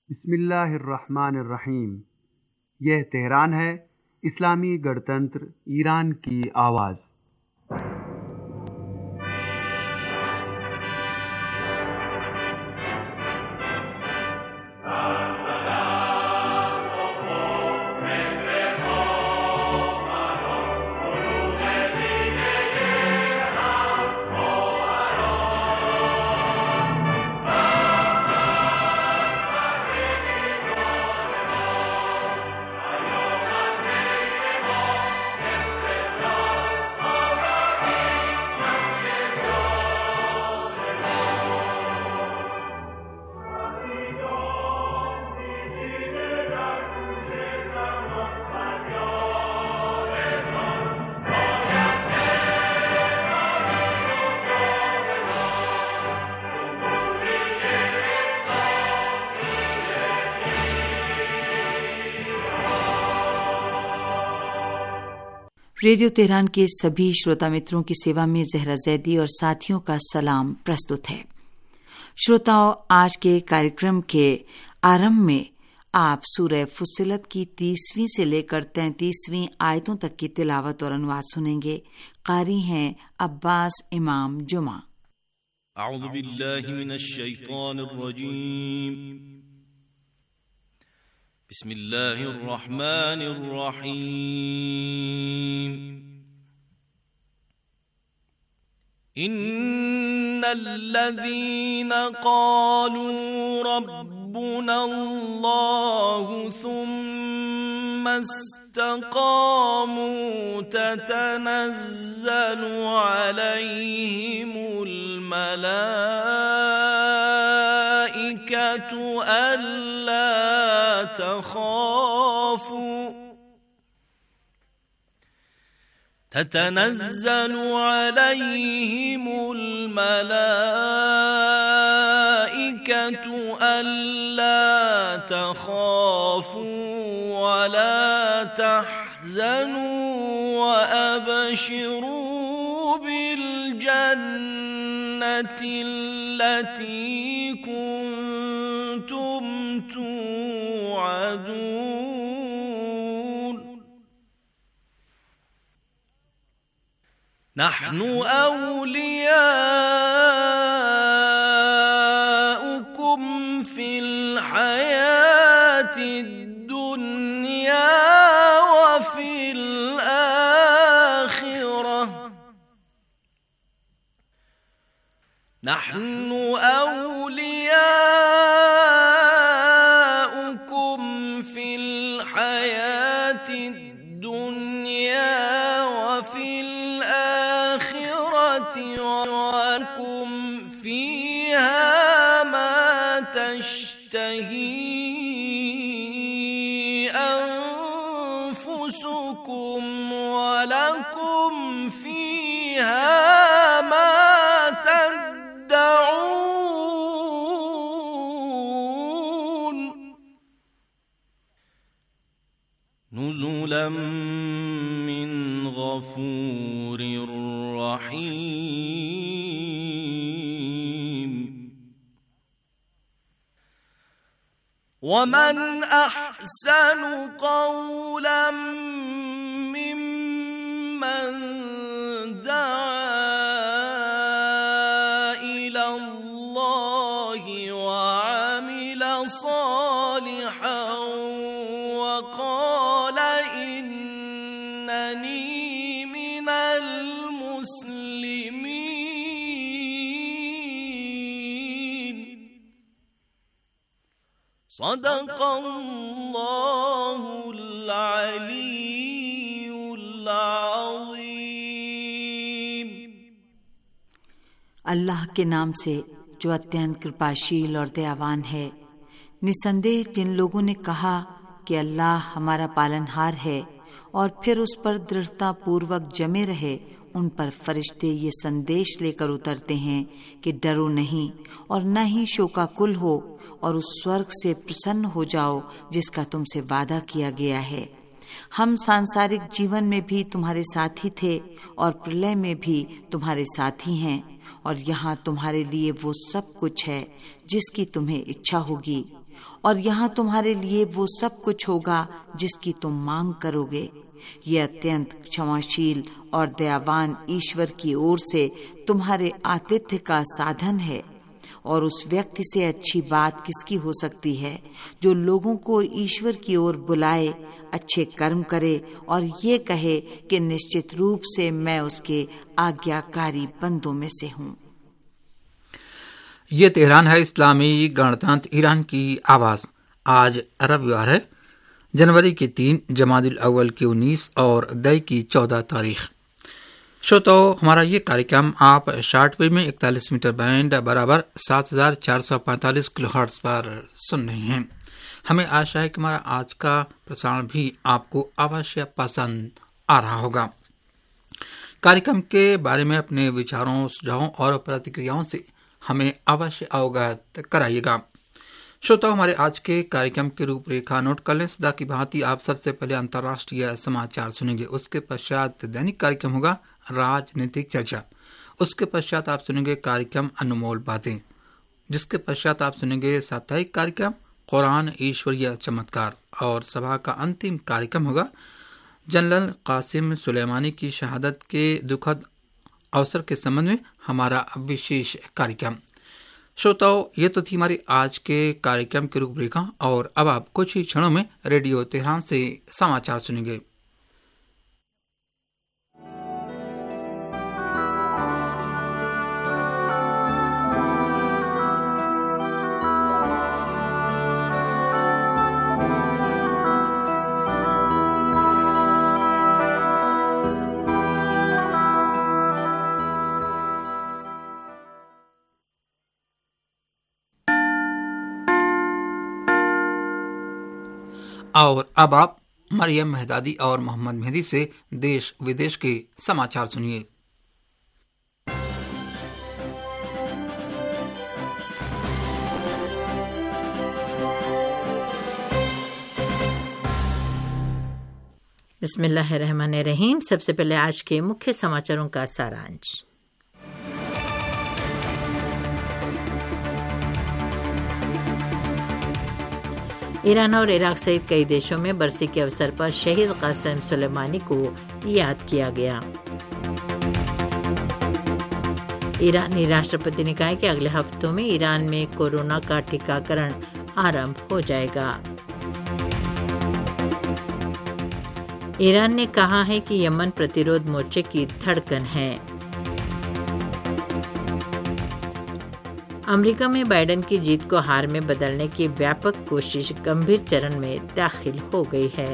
बिस्मिल्लाहिर्रहमानिर्रहीम। यह तेहरान है, इस्लामी गणतंत्र ईरान की आवाज़। रेडियो तेहरान के सभी श्रोता मित्रों की सेवा में जहरा जैदी और साथियों का सलाम प्रस्तुत है। श्रोताओं, आज के कार्यक्रम के आरंभ में आप सूरह फुस्सिलत की 30वीं से लेकर 33वीं आयतों तक की तिलावत और अनुवाद सुनेंगे। कारी हैं अब्बास इमाम जुमा। अऊज़ु बिल्लाहि मिनश शैतानिर रजीम। बिस्मिल्लाहिर्रहमानिर्रहीम। इन्नल्लज़ीना क़ालू रब्बुनल्लाहु सुम्मा इस्तक़ामू ततनज़्ज़लु अलैहिमुल मलाइकतु अल्ला تتنزل عليهم الملائكة ألا تخافوا ولا تحزنوا وأبشروا بالجنة التي كنتم توعدون نحن أولياؤكم في الحياة الدنيا وفي الآخرة نحن أولياؤكم في الحياة الدنيا وفي الآخرة ولكم فيها ما تشتهي أنفسكم ولكم فيها ما تدعون نزلا من غفور رحيم ومن أحسن قولا ممن دعا إلى الله وعمل صالحا وقال إنني من المسلمين صدق الله العلي العظيم। अल्लाह के नाम से जो अत्यंत कृपाशील और दयावान है। निसंदेह जिन लोगों ने कहा कि अल्लाह हमारा पालनहार है और फिर उस पर दृढ़ता पूर्वक जमे रहे, उन पर फरिश्ते ये संदेश लेकर उतरते हैं कि डरो नहीं और न ही शोकाकुल हो और उस स्वर्ग से प्रसन्न हो जाओ जिसका तुमसे वादा किया गया है। हम सांसारिक जीवन में भी तुम्हारे साथी थे और प्रलय में भी तुम्हारे साथी हैं और यहाँ तुम्हारे लिए वो सब कुछ है जिसकी तुम्हें इच्छा होगी और यहाँ तुम्हारे लिए वो सब कुछ होगा जिसकी तुम मांग करोगे। ये अत्यंत क्षमाशील और दयावान ईश्वर की ओर से तुम्हारे आतिथ्य का साधन है। और उस व्यक्ति से अच्छी बात किसकी हो सकती है जो लोगों को ईश्वर की ओर बुलाए, अच्छे कर्म करे और ये कहे कि निश्चित रूप से मैं उसके आज्ञाकारी बंदों में से हूँ। ये तेहरान है इस्लामी गणतंत्र ईरान की आवाज। आज रविवार है, जनवरी की 3, जमादुल अव्वल की 19 और दई की 14 तारीख। श्रोताओ, हमारा ये कार्यक्रम आप शॉर्टवेव में 41 मीटर बैंड बराबर 7445 किलोहर्ट्ज पर सुन रहे हैं। हमें आशा है कि हमारा आज का प्रसारण भी आपको अवश्य पसंद आ रहा होगा। कार्यक्रम के बारे में अपने विचारों, सुझावों और प्रतिक्रियाओं से हमें अवश्य अवगत कराइएगा। श्रोताओ, हमारे आज के कार्यक्रम की रूपरेखा नोट कर लें। सदा की भांति आप सबसे पहले अंतर्राष्ट्रीय समाचार सुनेंगे, उसके पश्चात दैनिक कार्यक्रम होगा राजनीतिक चर्चा, उसके पश्चात आप सुनेंगे कार्यक्रम अनमोल बातें, जिसके पश्चात आप सुनेंगे साप्ताहिक कार्यक्रम कुरान ईश्वरीय चमत्कार, और सभा का अंतिम कार्यक्रम होगा जनरल कासिम सुलेमानी की शहादत के दुखद अवसर के संबंध में हमारा विशेष कार्यक्रम। श्रोताओ, ये तो थी हमारी आज के कार्यक्रम की रूपरेखा, और अब आप कुछ ही क्षणों में रेडियो तेहरान से समाचार सुनेंगे। और अब आप मरियम मेहदादी और मोहम्मद मेहदी से देश विदेश के समाचार सुनिए। बिस्मिल्लाहिर्रहमानिर्रहीम। सबसे पहले आज के मुख्य समाचारों का सारांश। ईरान और इराक सहित कई देशों में बरसी के अवसर पर शहीद कासिम सुलेमानी को याद किया गया। ईरानी राष्ट्रपति ने कहा कि अगले हफ्तों में ईरान में कोरोना का टीकाकरण आरंभ हो जाएगा। ईरान ने कहा है कि यमन प्रतिरोध मोर्चे की धड़कन है। अमेरिका में बाइडेन की जीत को हार में बदलने की व्यापक कोशिश गंभीर चरण में दाखिल हो गई है।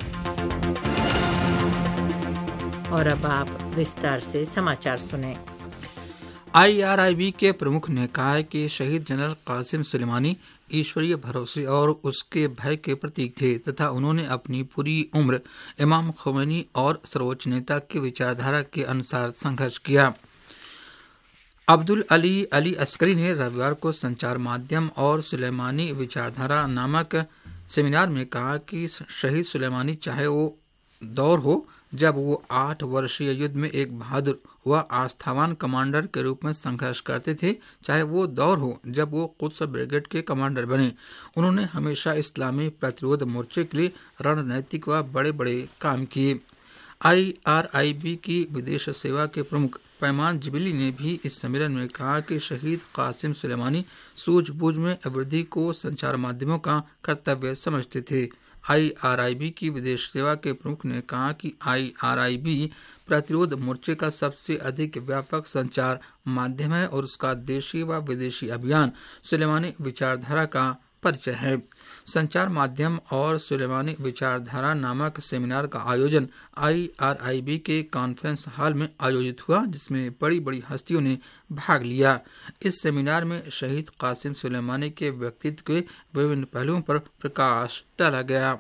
और अब आप विस्तार से समाचार सुने। IRIB के प्रमुख ने कहा है कि शहीद जनरल कासिम सुलेमानी ईश्वरीय भरोसे और उसके भय के प्रतीक थे तथा उन्होंने अपनी पूरी उम्र इमाम खुमैनी और सर्वोच्च नेता की विचारधारा के अनुसार संघर्ष किया। अब्दुल अली अस्करी ने रविवार को संचार माध्यम और सुलेमानी विचारधारा नामक सेमिनार में कहा कि शहीद सुलेमानी चाहे वो दौर हो जब वो 8 वर्षीय युद्ध में एक बहादुर व आस्थावान कमांडर के रूप में संघर्ष करते थे, चाहे वो दौर हो जब वो कुद्स ब्रिगेड के कमांडर बने, उन्होंने हमेशा इस्लामी प्रतिरोध मोर्चे के लिए रणनीतिक व बड़े बड़े काम किए। IRIB की विदेश सेवा के प्रमुख पैमान जिबिली ने भी इस सम्मेलन में कहा कि शहीद कासिम सुलेमानी सूझबूझ में वृद्धि को संचार माध्यमों का कर्तव्य समझते थे। IRIB की विदेश सेवा के प्रमुख ने कहा कि IRIB प्रतिरोध मोर्चे का सबसे अधिक व्यापक संचार माध्यम है और उसका देशी व विदेशी अभियान सुलेमानी विचारधारा का परिचय है। संचार माध्यम और सुलेमानी विचारधारा नामक सेमिनार का आयोजन IRIB के कॉन्फ्रेंस हॉल में आयोजित हुआ, जिसमें बड़ी बड़ी हस्तियों ने भाग लिया। इस सेमिनार में शहीद कासिम सुलेमानी के व्यक्तित्व के विभिन्न पहलुओं पर प्रकाश डाला गया।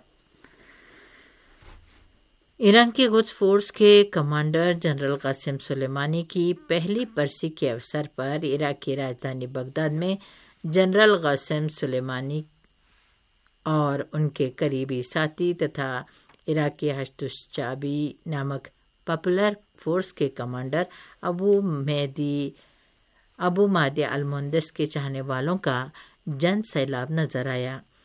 ईरान के कुद्स फोर्स के कमांडर जनरल कासिम सुलेमानी की पहली बरसी के अवसर पर इराक की राजधानी बगदाद में जनरल कासिम सुलेमानी और उनके करीबी साथी तथा इराकी हश्तुश्चाबी नामक पॉपुलर फोर्स के commander Abu Mahdi al Muhandis के चाहने वालों का जन सैलाब नजर आया।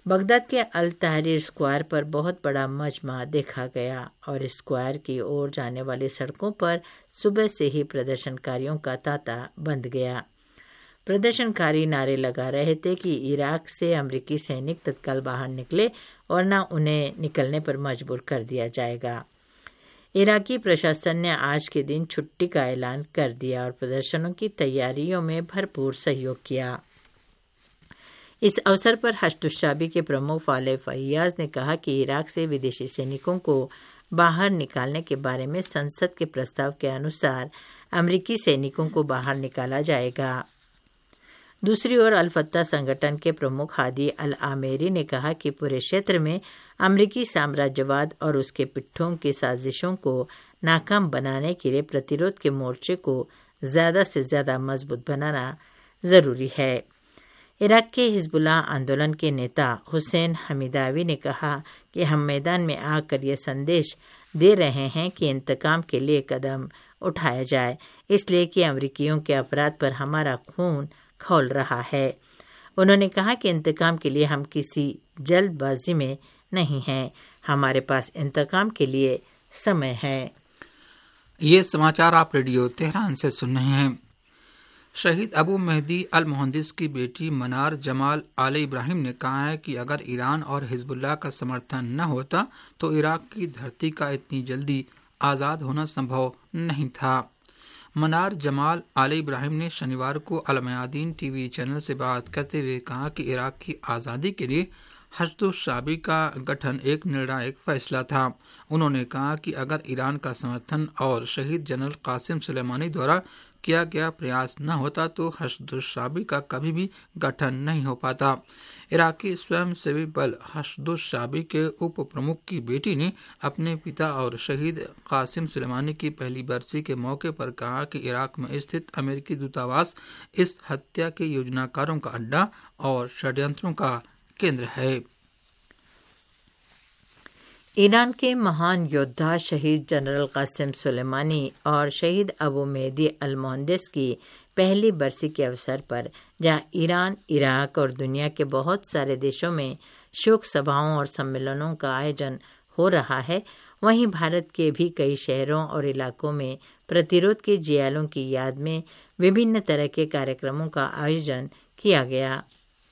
बगदाद के अल तहरीर स्क्वायर पर बहुत बड़ा मजमा देखा गया और स्क्वायर की ओर जाने वाली सड़कों पर सुबह से ही प्रदर्शनकारियों का तांता बंध गया। प्रदर्शनकारी नारे लगा रहे थे कि इराक से अमेरिकी सैनिक तत्काल बाहर निकले और न उन्हें निकलने पर मजबूर कर दिया जाएगा। इराकी प्रशासन ने आज के दिन छुट्टी का ऐलान कर दिया और प्रदर्शनों की तैयारियों में भरपूर सहयोग किया। इस अवसर पर हश्दुश्शाबी के प्रमुख फाले फैयाज ने कहा कि इराक से विदेशी सैनिकों को बाहर निकालने के बारे में संसद के प्रस्ताव के अनुसार अमेरिकी सैनिकों को बाहर निकाला जाएगा। दूसरी ओर अल फत्ता संगठन के प्रमुख हादी अल आमेरी ने कहा कि पूरे क्षेत्र में अमेरिकी साम्राज्यवाद और उसके पिट्ठों की साजिशों को नाकाम बनाने के लिए प्रतिरोध के मोर्चे को ज़्यादा से ज़्यादा मजबूत बनाना ज़रूरी है। इराक के हिजबुल्लाह आंदोलन के नेता हुसैन हमीदावी ने कहा कि हम मैदान में आकर ये संदेश दे रहे हैं कि इंतकाम के लिए कदम उठाया जाए, इसलिए कि अमेरिकियों के अपराध पर हमारा खून खौल रहा है। उन्होंने कहा कि इंतकाम के लिए हम किसी जल्दबाजी में नहीं हैं, हमारे पास इंतकाम के लिए समय है। ये समाचार आप रेडियो तेहरान से सुन रहे हैं। शहीद अबू मेहदी अल मुहंदिस की बेटी मनार जमाल आले इब्राहिम ने कहा है कि अगर ईरान और हिजबुल्लाह का समर्थन न होता तो इराक की धरती का इतनी जल्दी आज़ाद होना संभव नहीं था। मनार जमाल आले इब्राहिम ने शनिवार को अल मयादीन टीवी चैनल से बात करते हुए कहा कि इराक की आज़ादी के लिए हश्दुश्शाबी का गठन एक निर्णायक फैसला था। उन्होंने कहा कि अगर ईरान का समर्थन और शहीद जनरल कासिम सुलेमानी द्वारा किया गया प्रयास न होता तो हश्दुश्शाबी का कभी भी गठन नहीं हो पाता। इराकी स्वयंसेवी बल हश्दुश्शाबी के उप प्रमुख की बेटी ने अपने पिता और शहीद कासिम सुलेमानी की पहली बरसी के मौके पर कहा कि इराक में स्थित अमेरिकी दूतावास इस हत्या के योजनाकारों का अड्डा और षड्यंत्रों का केंद्र है। ईरान के महान योद्धा शहीद जनरल कासिम सुलेमानी और शहीद अबू मेहदी अल मुहंदिस की पहली बरसी के अवसर पर जहां ईरान, इराक और दुनिया के बहुत सारे देशों में शोक सभाओं और सम्मेलनों का आयोजन हो रहा है, वहीं भारत के भी कई शहरों और इलाकों में प्रतिरोध के जियालों की याद में विभिन्न तरह के कार्यक्रमों का आयोजन किया गया।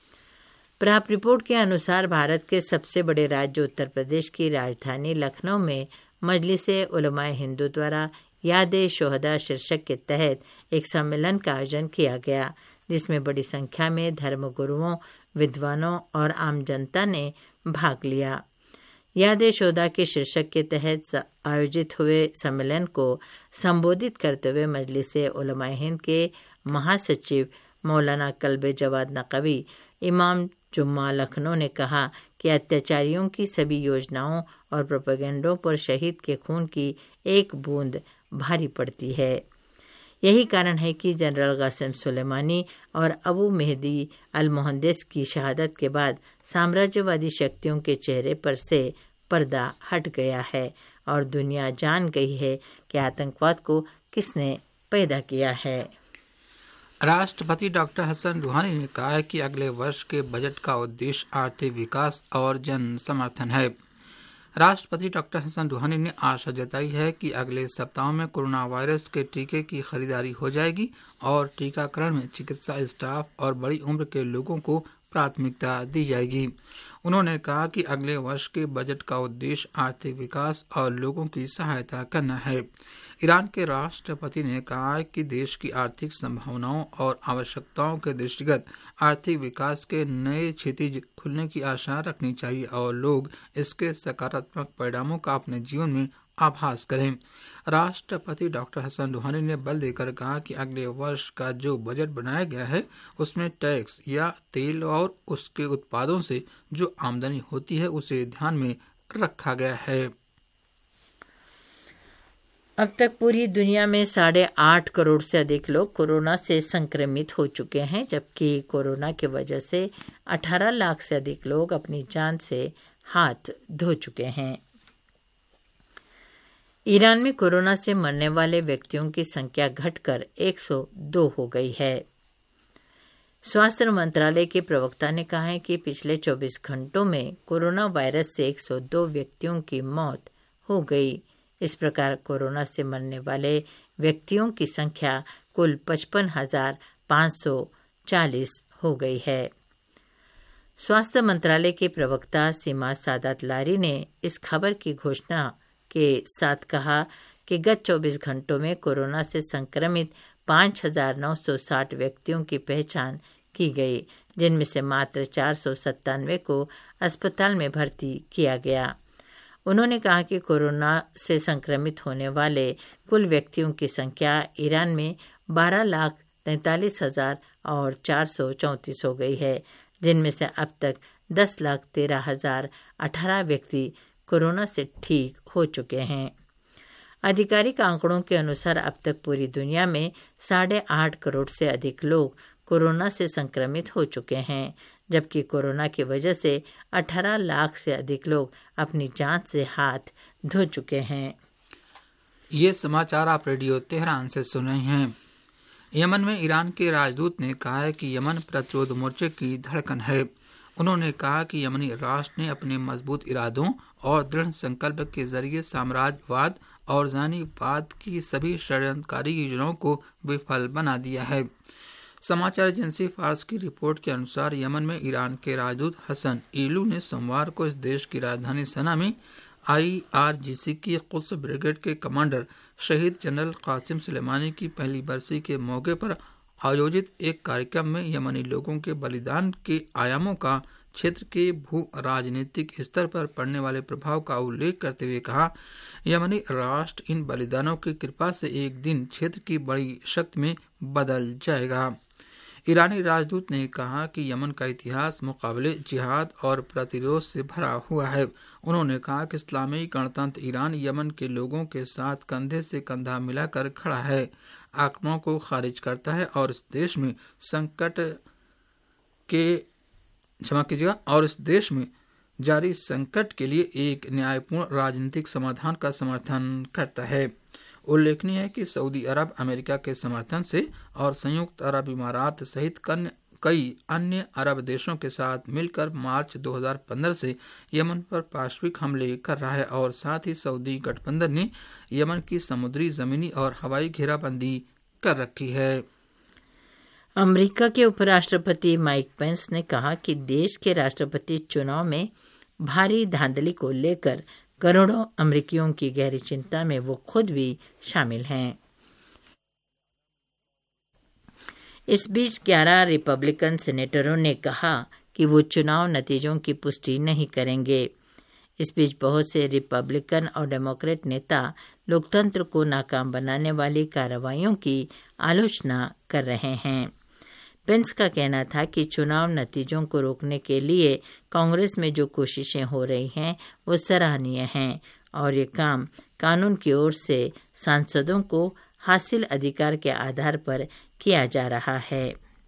प्राप्त रिपोर्ट के अनुसार भारत के सबसे बड़े राज्य उत्तर प्रदेश की राजधानी लखनऊ में मजलिसे उलमाए हिंदू द्वारा याद-ए शोहदा शीर्षक के तहत एक सम्मेलन का आयोजन किया गया, जिसमें बड़ी संख्या में धर्मगुरुओं, विद्वानों और आम जनता ने भाग लिया। याद-ए शोहदा के शीर्षक के तहत आयोजित हुए सम्मेलन को संबोधित करते हुए मजलिसे उलमाए हिंद के महासचिव मौलाना कल्बे जवाद नकवी इमाम जुम्मा लखनऊ ने कहा कि अत्याचारियों की सभी योजनाओं और प्रोपेगेंडों पर शहीद के खून की एक बूंद भारी पड़ती है। यही कारण है कि जनरल कासिम सुलेमानी और अबू मेहदी अल मुहंदिस की शहादत के बाद साम्राज्यवादी शक्तियों के चेहरे पर से पर्दा हट गया है और दुनिया जान गई है कि आतंकवाद को किसने पैदा किया है। राष्ट्रपति डॉक्टर हसन रूहानी ने कहा है कि अगले वर्ष के बजट का उद्देश्य आर्थिक विकास और जन समर्थन है। राष्ट्रपति डॉक्टर हसन रूहानी ने आशा जताई है कि अगले सप्ताह में कोरोना वायरस के टीके की खरीदारी हो जाएगी और टीकाकरण में चिकित्सा स्टाफ और बड़ी उम्र के लोगों को प्राथमिकता दी जाएगी। उन्होंने कहा कि अगले वर्ष के बजट का उद्देश्य आर्थिक विकास और लोगों की सहायता करना है। ईरान के राष्ट्रपति ने कहा है कि देश की आर्थिक संभावनाओं और आवश्यकताओं के दृष्टिगत आर्थिक विकास के नए क्षितिज खुलने की आशा रखनी चाहिए और लोग इसके सकारात्मक परिणामों का अपने जीवन में आभास करें। राष्ट्रपति डॉक्टर हसन रूहानी ने बल देकर कहा कि अगले वर्ष का जो बजट बनाया गया है उसमें टैक्स या तेल और उसके उत्पादों से जो आमदनी होती है उसे ध्यान में रखा गया है। अब तक पूरी दुनिया में 8.5 करोड़ से अधिक लोग कोरोना से संक्रमित हो चुके हैं, जबकि कोरोना की वजह से 18 लाख से अधिक लोग अपनी जान से हाथ धो चुके हैं। ईरान में कोरोना से मरने वाले व्यक्तियों की संख्या घटकर 102 हो गई है। स्वास्थ्य मंत्रालय के प्रवक्ता ने कहा है कि पिछले 24 घंटों में कोरोना वायरस से 102 व्यक्तियों की मौत हो गई। इस प्रकार कोरोना से मरने वाले व्यक्तियों की संख्या कुल 55,540 हो गई है। स्वास्थ्य मंत्रालय के प्रवक्ता सीमा सादात लारी ने इस खबर की घोषणा के साथ कहा कि गत 24 घंटों में कोरोना से संक्रमित 5,960 व्यक्तियों की पहचान की गई, जिनमें से मात्र 497 को अस्पताल में भर्ती किया गया। उन्होंने कहा कि कोरोना से संक्रमित होने वाले कुल व्यक्तियों की संख्या ईरान में 12,43,434 हो गई है, जिनमें से अब तक 10,13,018 व्यक्ति कोरोना से ठीक हो चुके हैं। आधिकारिक आंकड़ों के अनुसार अब तक पूरी दुनिया में 8.5 करोड़ से अधिक लोग कोरोना से संक्रमित हो चुके हैं, जबकि कोरोना की वजह से 18 लाख से अधिक लोग अपनी जान से हाथ धो चुके हैं। ये समाचार आप रेडियो तेहरान से सुन रहे हैं। यमन में ईरान के राजदूत ने कहा है कि यमन प्रतिरोध मोर्चे की धड़कन है। उन्होंने कहा कि यमनी राष्ट्र ने अपने मजबूत इरादों और दृढ़ संकल्प के जरिए साम्राज्यवाद और जानीवाद की सभी षड्यंत्रकारी योजनाओं को विफल बना दिया है। समाचार एजेंसी फार्स की रिपोर्ट के अनुसार यमन में ईरान के राजदूत हसन ईलू ने सोमवार को इस देश की राजधानी सना में IRGC की कुद्स ब्रिगेड के कमांडर शहीद जनरल कासिम सुलेमानी की पहली बरसी के मौके पर आयोजित एक कार्यक्रम में यमनी लोगों के बलिदान के आयामों का क्षेत्र के भू राजनीतिक स्तर पर पड़ने वाले प्रभाव का उल्लेख करते हुए कहा, यमनी राष्ट्र इन बलिदानों की कृपा से एक दिन क्षेत्र की बड़ी शक्ति में बदल जाएगा। ईरानी राजदूत ने कहा कि यमन का इतिहास मुकाबले, जिहाद और प्रतिरोध से भरा हुआ है। उन्होंने कहा कि इस्लामी गणतंत्र ईरान यमन के लोगों के साथ कंधे से कंधा मिलाकर खड़ा है, आक्रमणों को खारिज करता है और इस देश में जारी संकट के लिए एक न्यायपूर्ण राजनीतिक समाधान का समर्थन करता है। उल्लेखनीय है कि सऊदी अरब अमेरिका के समर्थन से और संयुक्त अरब इमारात सहित कई अन्य अरब देशों के साथ मिलकर मार्च 2015 से यमन पर पाशविक हमले कर रहा है और साथ ही सऊदी गठबंधन ने यमन की समुद्री, जमीनी और हवाई घेराबंदी कर रखी है। अमेरिका के उपराष्ट्रपति माइक पेंस ने कहा कि देश के राष्ट्रपति चुनाव में भारी धांधली को लेकर करोड़ों अमेरिकियों की गहरी चिंता में वो खुद भी शामिल हैं। इस बीच 11 रिपब्लिकन सेनेटरों ने कहा कि वो चुनाव नतीजों की पुष्टि नहीं करेंगे। इस बीच बहुत से रिपब्लिकन और डेमोक्रेट नेता लोकतंत्र को नाकाम बनाने वाली कार्रवाइयों की आलोचना कर रहे हैं। पेंस का कहना था कि चुनाव नतीजों को रोकने के लिए कांग्रेस में जो कोशिशें हो रही हैं वो सराहनीय हैं और ये काम कानून की ओर से सांसदों को हासिल अधिकार के आधार पर किया जा रहा है।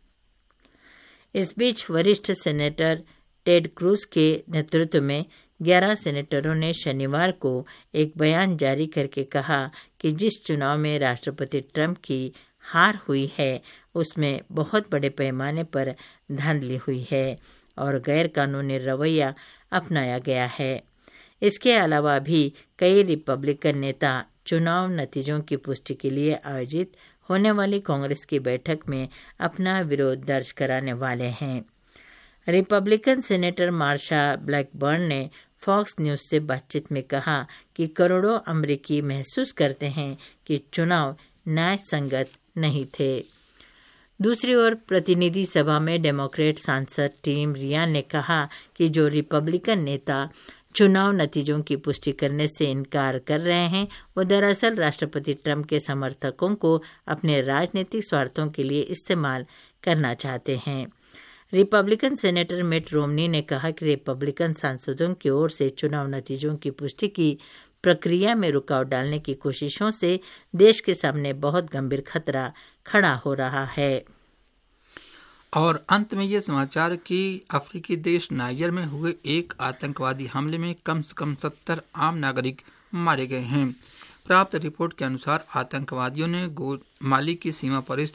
इस बीच वरिष्ठ सेनेटर टेड क्रूज के नेतृत्व में 11 सेनेटरों ने शनिवार को एक बयान जारी करके कहा कि जिस चुनाव में राष्ट्रपति ट्रंप की हार हुई है उसमें बहुत बड़े पैमाने पर धांधली हुई है और गैर कानूनी रवैया अपनाया गया है। इसके अलावा भी कई रिपब्लिकन नेता चुनाव नतीजों की पुष्टि के लिए आयोजित होने वाली कांग्रेस की बैठक में अपना विरोध दर्ज कराने वाले हैं। रिपब्लिकन सेनेटर मार्शा ब्लैकबर्न ने फॉक्स न्यूज से बातचीत में कहा कि करोड़ों अमेरिकी महसूस करते हैं कि चुनाव न्याय संगत नहीं थे। दूसरी ओर प्रतिनिधि सभा में डेमोक्रेट सांसद टिम रियान ने कहा कि जो रिपब्लिकन नेता चुनाव नतीजों की पुष्टि करने से इनकार कर रहे हैं वो दरअसल राष्ट्रपति ट्रंप के समर्थकों को अपने राजनीतिक स्वार्थों के लिए इस्तेमाल करना चाहते हैं। रिपब्लिकन सेनेटर मिट रोमनी ने कहा कि रिपब्लिकन सांसदों की ओर से चुनाव नतीजों की पुष्टि की प्रक्रिया में रुकावट डालने की कोशिशों से देश के सामने बहुत गंभीर खतरा खड़ा हो रहा है। और अंत में ये समाचार कि अफ्रीकी देश नाइजर में हुए एक आतंकवादी हमले में कम से कम 70 आम नागरिक मारे गए हैं। प्राप्त रिपोर्ट के अनुसार आतंकवादियों ने माली की सीमा पर स्थित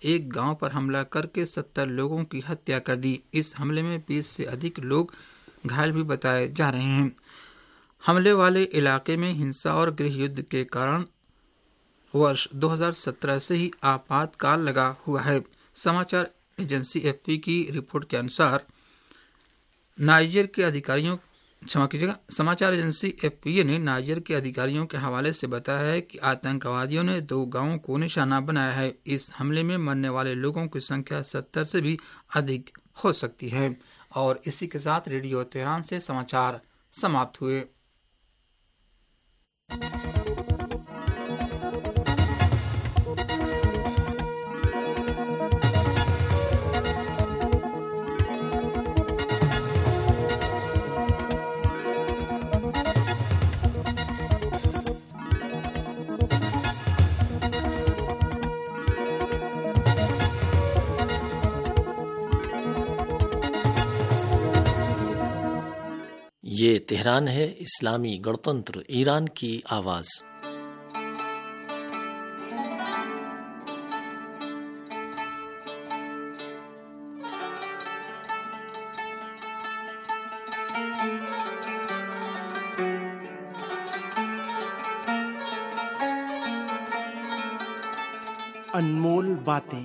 एक गांव पर हमला करके 70 लोगों की हत्या कर दी। इस हमले में 20 से अधिक लोग घायल भी बताए जा रहे हैं। हमले वाले इलाके में हिंसा और गृह युद्ध के कारण वर्ष 2017 से ही आपातकाल लगा हुआ है। समाचार एजेंसी एफपी की रिपोर्ट के अनुसार नाइजर के अधिकारियों समाचार एजेंसी एफपीए ने नाइजर के अधिकारियों के हवाले से बताया है कि आतंकवादियों ने 2 गांवों को निशाना बनाया है। इस हमले में मरने वाले लोगों की संख्या 70 से भी अधिक हो सकती है। और इसी के साथ रेडियो तेहरान से समाचार समाप्त हुए। ये तेहरान है, इस्लामी गणतंत्र ईरान की आवाज़। अनमोल बातें।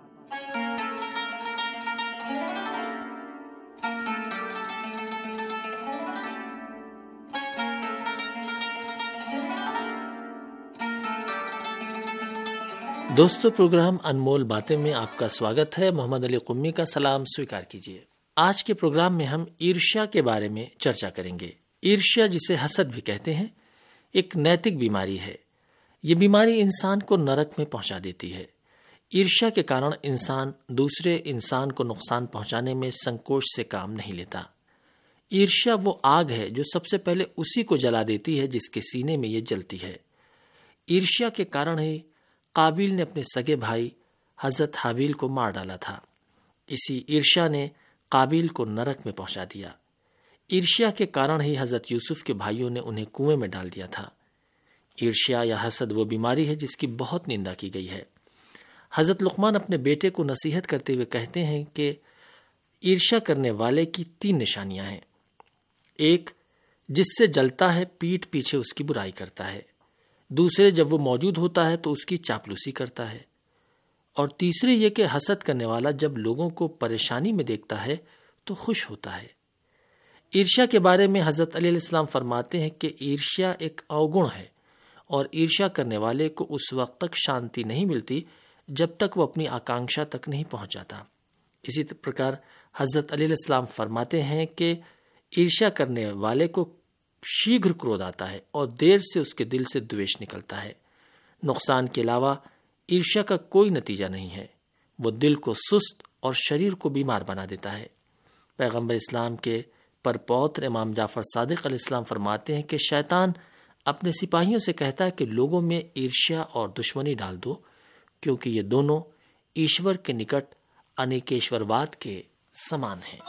दोस्तों, प्रोग्राम अनमोल बातें में आपका स्वागत है। मोहम्मद अली कुम्मी का सलाम स्वीकार कीजिए। आज के प्रोग्राम में हम ईर्ष्या के बारे में चर्चा करेंगे। ईर्ष्या, जिसे हसद भी कहते हैं, एक नैतिक बीमारी है। ये बीमारी इंसान को नरक में पहुंचा देती है। ईर्ष्या के कारण इंसान दूसरे इंसान को नुकसान पहुंचाने में संकोच से काम नहीं लेता। ईर्ष्या वो आग है जो सबसे पहले उसी को जला देती है जिसके सीने में ये जलती है। ईर्ष्या के कारण ही काबिल ने अपने सगे भाई हजरत हाबिल को मार डाला था। इसी ईर्ष्या ने काबिल को नरक में पहुंचा दिया। ईर्ष्या के कारण ही हजरत यूसुफ के भाइयों ने उन्हें कुएं में डाल दिया था। ईर्ष्या या हसद वो बीमारी है जिसकी बहुत निंदा की गई है। हजरत लुकमान अपने बेटे को नसीहत करते हुए कहते हैं कि ईर्ष्या करने वाले की 3 निशानियां हैं। 1, जिससे जलता है पीठ पीछे उसकी बुराई करता है। दूसरे, जब वो मौजूद होता है तो उसकी चापलूसी करता है। और तीसरे ये कि हसद करने वाला जब लोगों को परेशानी में देखता है तो खुश होता है। ईर्ष्या के बारे में हजरत अली अलैहिस्सलाम फरमाते हैं कि ईर्ष्या एक अवगुण है और ईर्ष्या करने वाले को उस वक्त तक शांति नहीं मिलती जब तक वो अपनी आकांक्षा तक नहीं पहुंच जाता। इसी प्रकार हजरत अली अलैहिस्सलाम फरमाते हैं कि ईर्ष्या करने वाले को शीघ्र क्रोध आता है और देर से उसके दिल से द्वेष निकलता है। नुकसान के अलावा ईर्ष्या का कोई नतीजा नहीं है। वो दिल को सुस्त और शरीर को बीमार बना देता है। पैगंबर इस्लाम के परपौत्र इमाम जाफर सादिक अलैहिस्सलाम फरमाते हैं कि शैतान अपने सिपाहियों से कहता है कि लोगों में ईर्ष्या और दुश्मनी डाल दो, क्योंकि ये दोनों ईश्वर के निकट अनेकेश्वरवाद के समान हैं।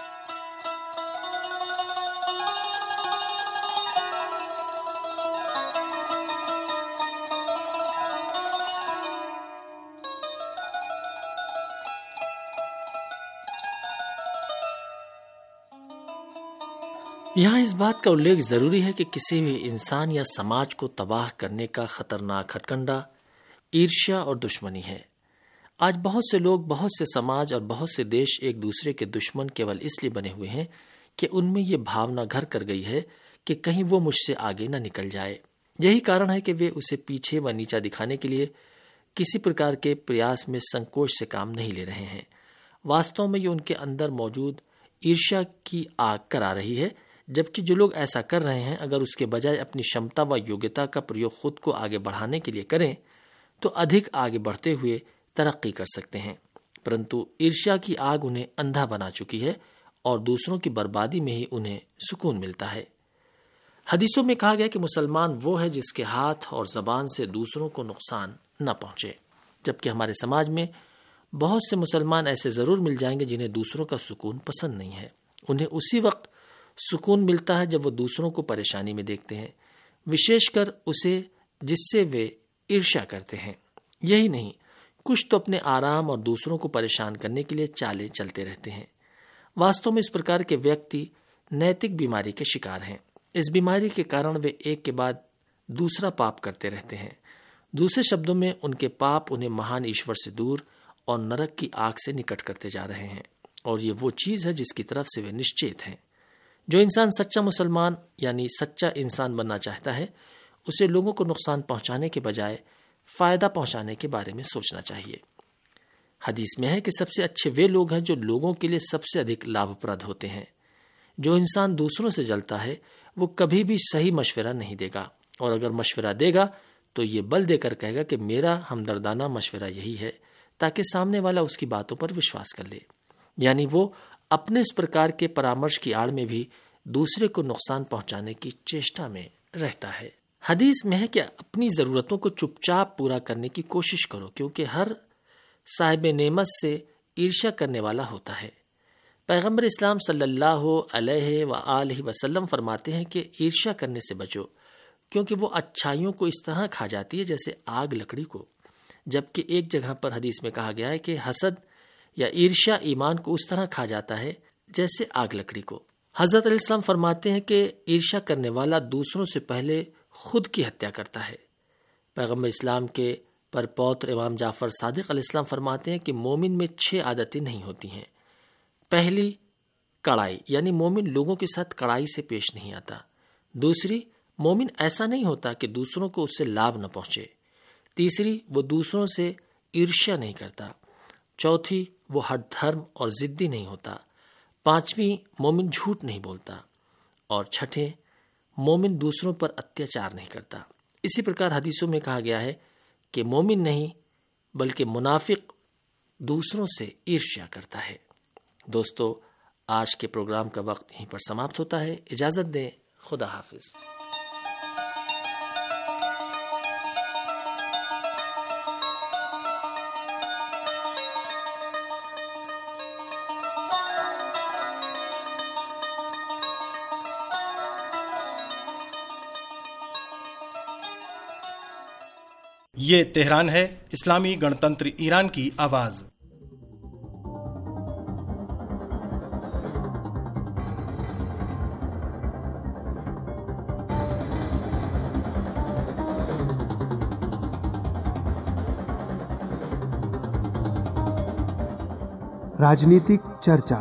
यहाँ इस बात का उल्लेख जरूरी है कि किसी भी इंसान या समाज को तबाह करने का खतरनाक हथकंडा ईर्ष्या और दुश्मनी है। आज बहुत से लोग, बहुत से समाज और बहुत से देश एक दूसरे के दुश्मन केवल इसलिए बने हुए हैं कि उनमें ये भावना घर कर गई है कि कहीं वो मुझसे आगे न निकल जाए। यही कारण है कि वे उसे पीछे व नीचा दिखाने के लिए किसी प्रकार के प्रयास में संकोच से काम नहीं ले रहे हैं। वास्तव में ये उनके अंदर मौजूद ईर्ष्या की आग करा रही है। जबकि जो लोग ऐसा कर रहे हैं, अगर उसके बजाय अपनी क्षमता व योग्यता का प्रयोग खुद को आगे बढ़ाने के लिए करें तो अधिक आगे बढ़ते हुए तरक्की कर सकते हैं। परंतु ईर्ष्या की आग उन्हें अंधा बना चुकी है और दूसरों की बर्बादी में ही उन्हें सुकून मिलता है। हदीसों में कहा गया कि मुसलमान वो है जिसके हाथ और जबान से दूसरों को नुकसान न पहुंचे। जबकि हमारे समाज में बहुत से मुसलमान ऐसे जरूर मिल जाएंगे जिन्हें दूसरों का सुकून पसंद नहीं है। उन्हें उसी वक्त सुकून मिलता है जब वो दूसरों को परेशानी में देखते हैं, विशेषकर उसे जिससे वे ईर्ष्या करते हैं। यही नहीं, कुछ तो अपने आराम और दूसरों को परेशान करने के लिए चालें चलते रहते हैं। वास्तव में इस प्रकार के व्यक्ति नैतिक बीमारी के शिकार हैं। इस बीमारी के कारण वे एक के बाद दूसरा पाप करते रहते हैं। दूसरे शब्दों में उनके पाप उन्हें महान ईश्वर से दूर और नरक की आग से निकट करते जा रहे हैं, और ये वो चीज है जिसकी तरफ से वे निश्चित हैं। जो इंसान सच्चा मुसलमान यानी सच्चा इंसान बनना चाहता है, उसे लोगों को नुकसान पहुंचाने के बजाय फायदा पहुंचाने के बारे में सोचना चाहिए। हदीस में है कि सबसे अच्छे वे लोग हैं जो लोगों के लिए सबसे अधिक लाभप्रद होते हैं। जो इंसान दूसरों से जलता है वो कभी भी सही मशवरा नहीं देगा, और अगर मशवरा देगा तो ये बल देकर कहेगा कि मेरा हमदर्दाना मशवरा यही है, ताकि सामने वाला उसकी बातों पर विश्वास कर ले। यानी वो अपने इस प्रकार के परामर्श की आड़ में भी दूसरे को नुकसान पहुंचाने की चेष्टा में रहता है। हदीस में है कि अपनी जरूरतों को चुपचाप पूरा करने की कोशिश करो, क्योंकि हर साहिब नेमत से ईर्ष्या करने वाला होता है। पैगंबर इस्लाम सल्लल्लाहु अलैहि वसल्लम फरमाते हैं कि ईर्ष्या करने से बचो, क्योंकि वो अच्छाइयों को इस तरह खा जाती है जैसे आग लकड़ी को। जबकि एक जगह पर हदीस में कहा गया है कि हसद या ईर्ष्या ईमान को उस तरह खा जाता है जैसे आग लकड़ी को। हजरत अलैहिस्सलाम फरमाते हैं कि ईर्ष्या करने वाला दूसरों से पहले खुद की हत्या करता है। पैगंबर इस्लाम के परपौत्र इमाम जाफर सादिक अलैहिस्सलाम फरमाते हैं कि मोमिन में 6 आदतें नहीं होती हैं। पहली, कड़ाई, यानी मोमिन लोगों के साथ कड़ाई से पेश नहीं आता। दूसरी, मोमिन ऐसा नहीं होता कि दूसरों को उससे लाभ न पहुंचे। तीसरी, वो दूसरों से ईर्ष्या नहीं करता। चौथी, वो हठधर्म और जिद्दी नहीं होता। पांचवी, मोमिन झूठ नहीं बोलता। और छठे, मोमिन दूसरों पर अत्याचार नहीं करता। इसी प्रकार हदीसों में कहा गया है कि मोमिन नहीं बल्कि मुनाफिक दूसरों से ईर्ष्या करता है। दोस्तों, आज के प्रोग्राम का वक्त यहीं पर समाप्त होता है। इजाजत दें। खुदा हाफिज। ये तेहरान है, इस्लामी गणतंत्र ईरान की आवाज। राजनीतिक चर्चा।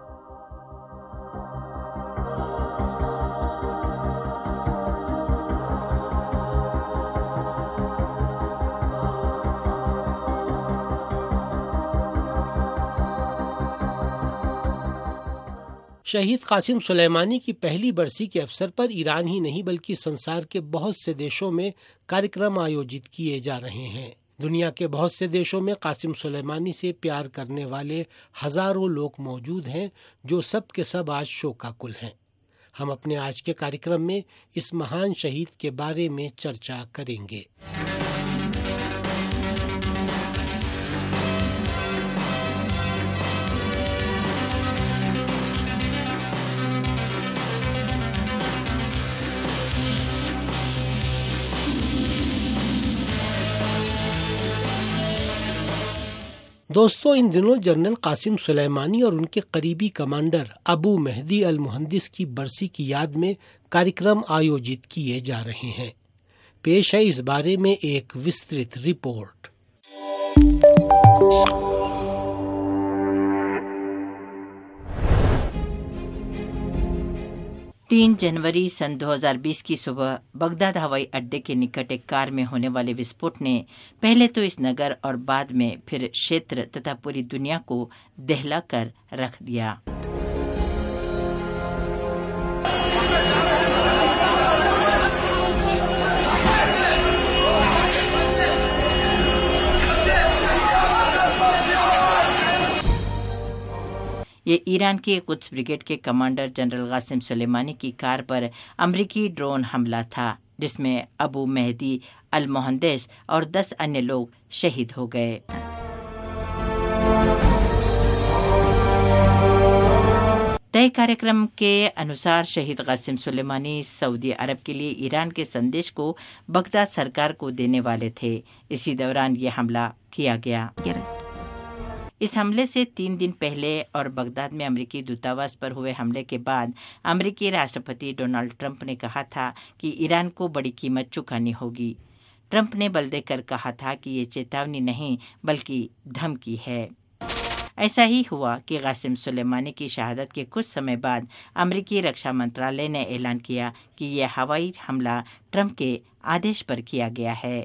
शहीद कासिम सुलेमानी की पहली बरसी के अवसर पर ईरान ही नहीं बल्कि संसार के बहुत से देशों में कार्यक्रम आयोजित किए जा रहे हैं। दुनिया के बहुत से देशों में कासिम सुलेमानी से प्यार करने वाले हजारों लोग मौजूद हैं, जो सब के सब आज शोकाकुल हैं। हम अपने आज के कार्यक्रम में इस महान शहीद के बारे में चर्चा करेंगे। दोस्तों, इन दिनों जनरल कासिम सुलेमानी और उनके करीबी commander Abu Mehdi al Muhandis की बरसी की याद में कार्यक्रम आयोजित किए जा रहे हैं। पेश है इस बारे में एक विस्तृत रिपोर्ट। 3 जनवरी सन 2020 की सुबह बगदाद हवाई अड्डे के निकट एक कार में होने वाले विस्फोट ने पहले तो इस नगर और बाद में फिर क्षेत्र तथा पूरी दुनिया को दहला कर रख दिया। ये ईरान के कुद्स ब्रिगेड के कमांडर जनरल कासिम सुलेमानी की कार पर अमेरिकी ड्रोन हमला था, जिसमें अबू मेहदी अल मुहंदिस और 10 अन्य लोग शहीद हो गए। तय कार्यक्रम के अनुसार शहीद कासिम सुलेमानी सऊदी अरब के लिए ईरान के संदेश को बगदाद सरकार को देने वाले थे। इसी दौरान ये हमला किया गया। इस हमले से 3 दिन पहले और बगदाद में अमेरिकी दूतावास पर हुए हमले के बाद अमेरिकी राष्ट्रपति डोनाल्ड ट्रंप ने कहा था कि ईरान को बड़ी कीमत चुकानी होगी। ट्रंप ने बल देकर कहा था कि ये चेतावनी नहीं बल्कि धमकी है। ऐसा ही हुआ कि कासिम सुलेमानी की शहादत के कुछ समय बाद अमेरिकी रक्षा मंत्रालय ने ऐलान किया कि यह हवाई हमला ट्रंप के आदेश पर किया गया है।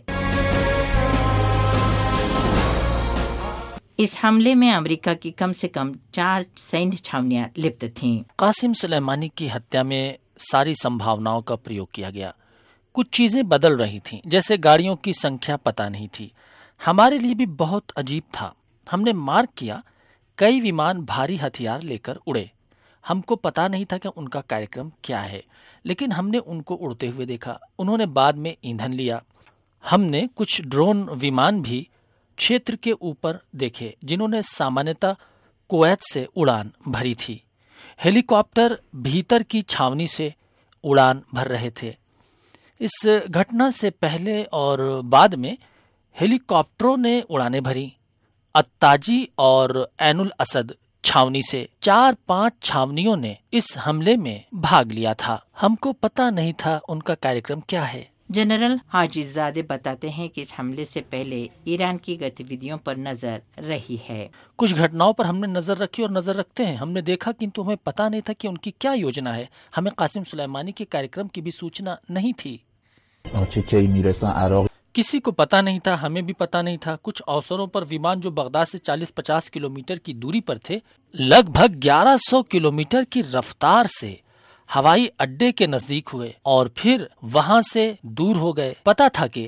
इस हमले में अमेरिका की कम से कम 4 सैन्य छावनियां लिप्त थीं। कासिम सुलेमानी की हत्या में सारी संभावनाओं का प्रयोग किया गया। कुछ चीजें बदल रही थीं, जैसे गाड़ियों की संख्या पता नहीं थी। हमारे लिए भी बहुत अजीब था। हमने मार्क किया, कई विमान भारी हथियार लेकर उड़े। हमको पता नहीं था कि उनका कार्यक्रम क्या है, लेकिन हमने उनको उड़ते हुए देखा। उन्होंने बाद में ईंधन लिया। हमने कुछ ड्रोन विमान भी क्षेत्र के ऊपर देखे, जिन्होंने सामान्यतः कुवैत से उड़ान भरी थी। हेलीकॉप्टर भीतर की छावनी से उड़ान भर रहे थे। इस घटना से पहले और बाद में हेलीकॉप्टरों ने उड़ानें भरी। अत्ताजी और ऐनुल असद छावनी से 4-5 छावनियों ने इस हमले में भाग लिया था। हमको पता नहीं था उनका कार्यक्रम क्या है। जनरल हाजिजादे बताते हैं कि इस हमले से पहले ईरान की गतिविधियों पर नजर रही है। कुछ घटनाओं पर हमने नजर रखी और नजर रखते हैं। हमने देखा, किंतु हमें पता नहीं था कि उनकी क्या योजना है। हमें कासिम सुलेमानी के कार्यक्रम की भी सूचना नहीं थी। किसी को पता नहीं था, हमें भी पता नहीं था। कुछ अवसरों पर विमान जो बगदाद से 40-50 किलोमीटर की दूरी पर थे, लगभग 1100 किलोमीटर की रफ्तार से हवाई अड्डे के नजदीक हुए और फिर वहां से दूर हो गए। पता था कि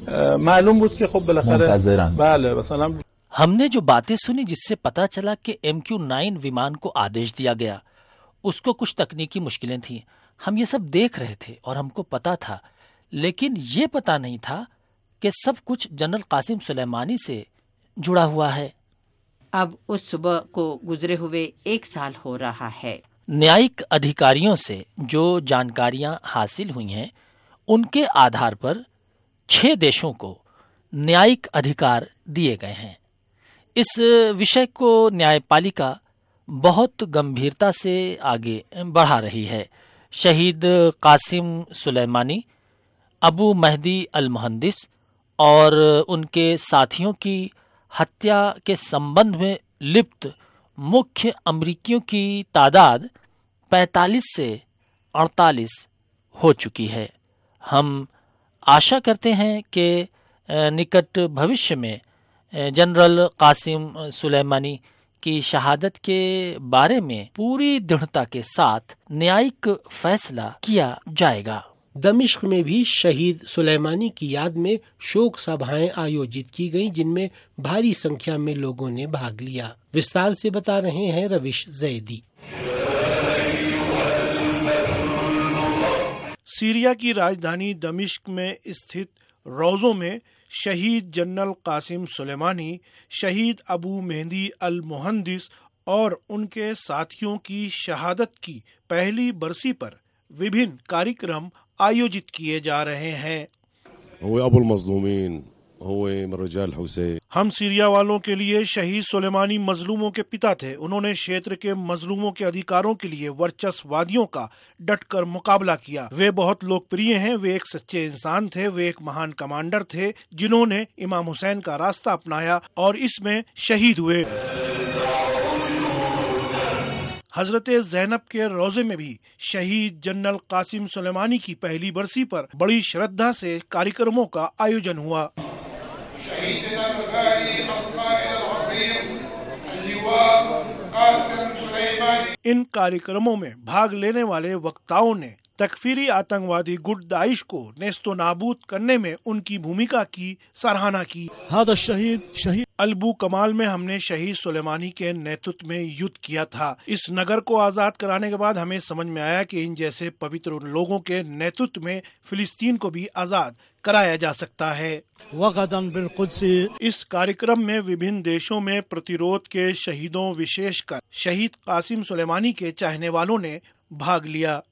हमने जो बातें सुनी, जिससे पता चला कि MQ-9 विमान को आदेश दिया गया, उसको कुछ तकनीकी मुश्किलें थी। हम ये सब देख रहे थे और हमको पता था, लेकिन ये पता नहीं था कि सब कुछ जनरल कासिम सुलेमानी से जुड़ा हुआ है। अब उस सुबह को गुजरे हुए 1 साल हो रहा है। न्यायिक अधिकारियों से जो जानकारियां हासिल हुई हैं, उनके आधार पर 6 देशों को न्यायिक अधिकार दिए गए हैं। इस विषय को न्यायपालिका बहुत गंभीरता से आगे बढ़ा रही है। शहीद कासिम सुलेमानी, अबू मेहदी अल मुहंदिस और उनके साथियों की हत्या के संबंध में लिप्त मुख्य अमरीकियों की तादाद 45 से 48 हो चुकी है। हम आशा करते हैं कि निकट भविष्य में जनरल कासिम सुलेमानी की शहादत के बारे में पूरी दृढ़ता के साथ न्यायिक फैसला किया जाएगा। दमिश्क में भी शहीद सुलेमानी की याद में शोक सभाएं आयोजित की गईं, जिनमें भारी संख्या में लोगों ने भाग लिया। विस्तार से बता रहे हैं रविश जैदी। सीरिया की राजधानी दमिश्क में स्थित रोज़ों में शहीद जनरल कासिम सुलेमानी, शहीद अबू मेहदी अल मुहंदिस और उनके साथियों की शहादत की पहली बरसी पर विभिन्न कार्यक्रम आयोजित किए जा रहे हैं। हम सीरिया वालों के लिए शहीद सुलेमानी मजलूमों के पिता थे। उन्होंने क्षेत्र के मजलूमों के अधिकारों के लिए वर्चस्ववादियों का डटकर मुकाबला किया। वे बहुत लोकप्रिय हैं। वे एक सच्चे इंसान थे। वे एक महान कमांडर थे जिन्होंने इमाम हुसैन का रास्ता अपनाया और इसमें शहीद हुए। हजरत ज़ैनब के रोजे में भी शहीद जनरल कासिम सुलेमानी की पहली बरसी पर बड़ी श्रद्धा से कार्यक्रमों का आयोजन हुआ। इन कार्यक्रमों में भाग लेने वाले वक्ताओं ने तकफीरी आतंकवादी गुट दाइश को नेस्तो नाबूद करने में उनकी भूमिका की सराहना की। अलबू कमाल में हमने शहीद सुलेमानी के नेतृत्व में युद्ध किया था। इस नगर को आजाद कराने के बाद हमें समझ में आया कि इन जैसे पवित्र लोगों के नेतृत्व में फिलिस्तीन को भी आजाद कराया जा सकता है। इस कार्यक्रम में विभिन्न देशों में प्रतिरोध के शहीदों, विशेषकर शहीद कासिम सुलेमानी के चाहने वालों ने भाग लिया।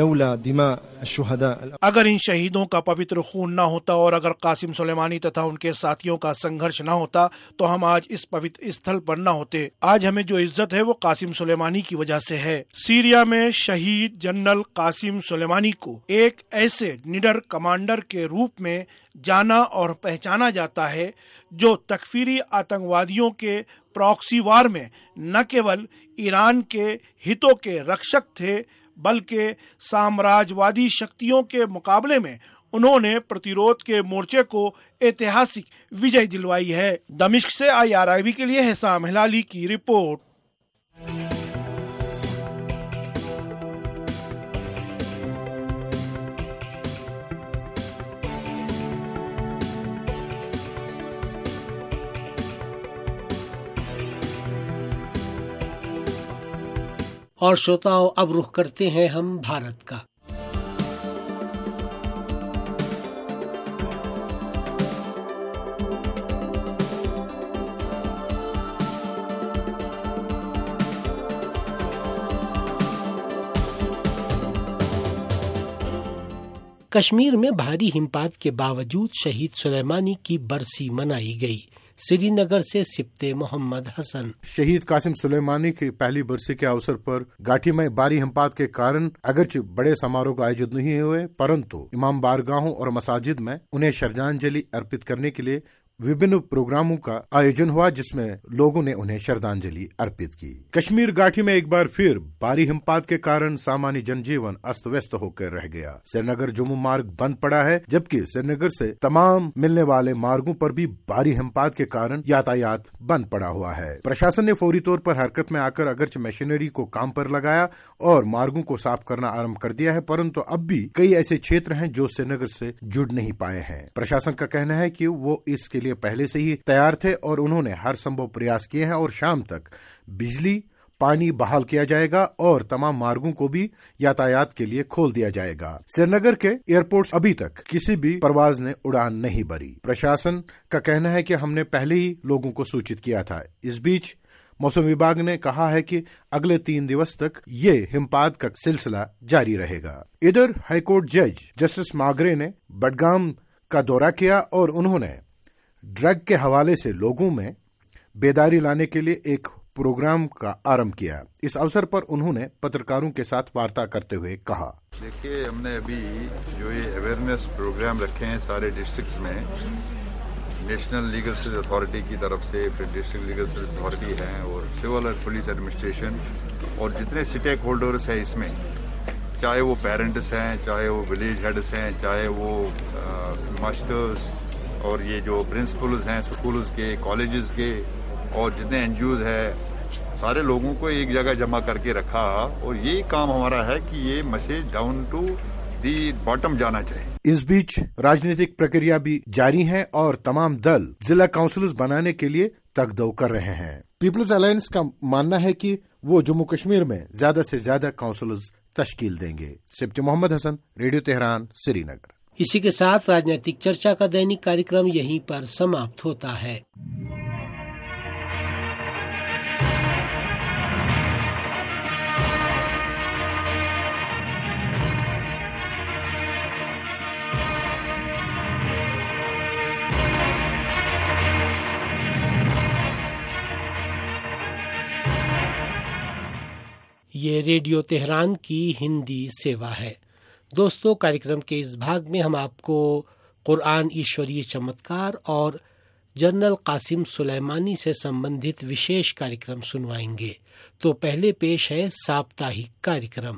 अगर इन शहीदों का पवित्र खून न होता और अगर कासिम सुलेमानी तथा उनके साथियों का संघर्ष न होता तो हम आज इस पवित्र स्थल पर न होते। आज हमें जो इज्जत है वो कासिम सुलेमानी की वजह से है। सीरिया में शहीद जनरल कासिम सुलेमानी को एक ऐसे निडर कमांडर के रूप में जाना और पहचाना जाता है जो तकफीरी आतंकवादियों के प्रॉक्सी वार में न केवल ईरान के हितों के रक्षक थे बल्कि साम्राज्यवादी शक्तियों के मुकाबले में उन्होंने प्रतिरोध के मोर्चे को ऐतिहासिक विजय दिलवाई है। दमिश्क से IRIB के लिए हिसाम हिलाली की रिपोर्ट। और श्रोताओं, अब रुख करते हैं हम भारत का। कश्मीर में भारी हिमपात के बावजूद शहीद सुलेमानी की बरसी मनाई गई। श्रीनगर से सिप्ते मोहम्मद हसन। शहीद कासिम सुलेमानी की पहली बरसी के अवसर पर घाटी में भारी हिमपात के कारण अगरचे बड़े समारोह आयोजित नहीं हुए, परंतु इमाम बारगाहों और मसाजिद में उन्हें श्रद्धांजलि अर्पित करने के लिए विभिन्न प्रोग्रामों का आयोजन हुआ, जिसमें लोगों ने उन्हें श्रद्धांजलि अर्पित की। कश्मीर घाटी में एक बार फिर भारी हिमपात के कारण सामान्य जनजीवन अस्त व्यस्त होकर रह गया। श्रीनगर जम्मू मार्ग बंद पड़ा है, जबकि श्रीनगर से तमाम मिलने वाले मार्गों पर भी भारी हिमपात के कारण यातायात बंद पड़ा हुआ है। प्रशासन ने फौरी तौर पर हरकत में आकर अगरचे मशीनरी को काम पर लगाया और मार्गों को साफ करना आरम्भ कर दिया है, परंतु अब भी कई ऐसे क्षेत्र हैं जो श्रीनगर से जुड़ नहीं पाए हैं। प्रशासन का कहना है कि वो इसके लिए पहले से ही तैयार थे और उन्होंने हर संभव प्रयास किए हैं और शाम तक बिजली पानी बहाल किया जाएगा और तमाम मार्गों को भी यातायात के लिए खोल दिया जाएगा। श्रीनगर के एयरपोर्ट्स अभी तक किसी भी परवाज ने उड़ान नहीं भरी। प्रशासन का कहना है कि हमने पहले ही लोगों को सूचित किया था। इस बीच मौसम विभाग ने कहा है कि अगले 3 दिवस तक ये हिमपात का सिलसिला जारी रहेगा। इधर हाईकोर्ट जज जस्टिस मागरे ने बडगाम का दौरा किया और उन्होंने ड्रग के हवाले से लोगों में बेदारी लाने के लिए एक प्रोग्राम का आरंभ किया। इस अवसर पर उन्होंने पत्रकारों के साथ वार्ता करते हुए कहा, देखिए, हमने अभी जो ये अवेयरनेस प्रोग्राम रखे हैं सारे डिस्ट्रिक्ट्स में, नेशनल लीगल सर्विस अथॉरिटी की तरफ से, फिर डिस्ट्रिक्ट लीगल सर्विस अथॉरिटी है और सिविल और पुलिस एडमिनिस्ट्रेशन और जितने स्टेक होल्डर्स हैं इसमें, चाहे वो पेरेंट्स हैं, चाहे वो विलेज हेड्स हैं, चाहे वो मास्टर्स और ये जो प्रिंसिपल्स हैं स्कूल्स के, कॉलेजेस के और जितने एनजीओज है, सारे लोगों को एक जगह जमा करके रखा और ये काम हमारा है कि ये message down to the bottom जाना चाहिए। इस बीच राजनीतिक प्रक्रिया भी जारी है और तमाम दल जिला काउंसिल्स बनाने के लिए तगदो कर रहे हैं। पीपल्स अलायंस का मानना है कि वो जम्मू कश्मीर में ज्यादा से ज्यादा काउंसिल्स तश्कील देंगे। Sibte Mohammad Hasan, radio Tehran, Srinagar. इसी के साथ राजनीतिक चर्चा का दैनिक कार्यक्रम यहीं पर समाप्त होता है। ये रेडियो तेहरान की हिंदी सेवा है। दोस्तों, कार्यक्रम के इस भाग में हम आपको कुरान, ईश्वरीय चमत्कार और जनरल कासिम सुलेमानी से संबंधित विशेष कार्यक्रम सुनवाएंगे। तो पहले पेश है साप्ताहिक कार्यक्रम।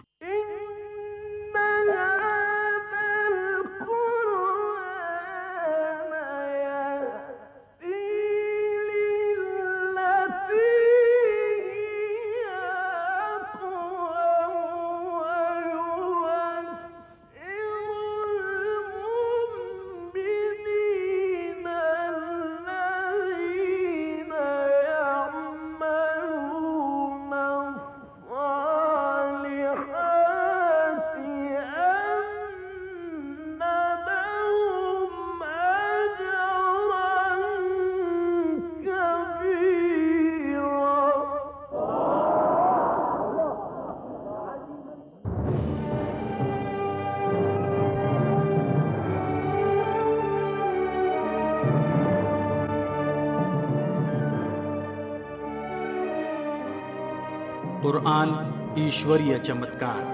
कुरान ईश्वरीय चमत्कार।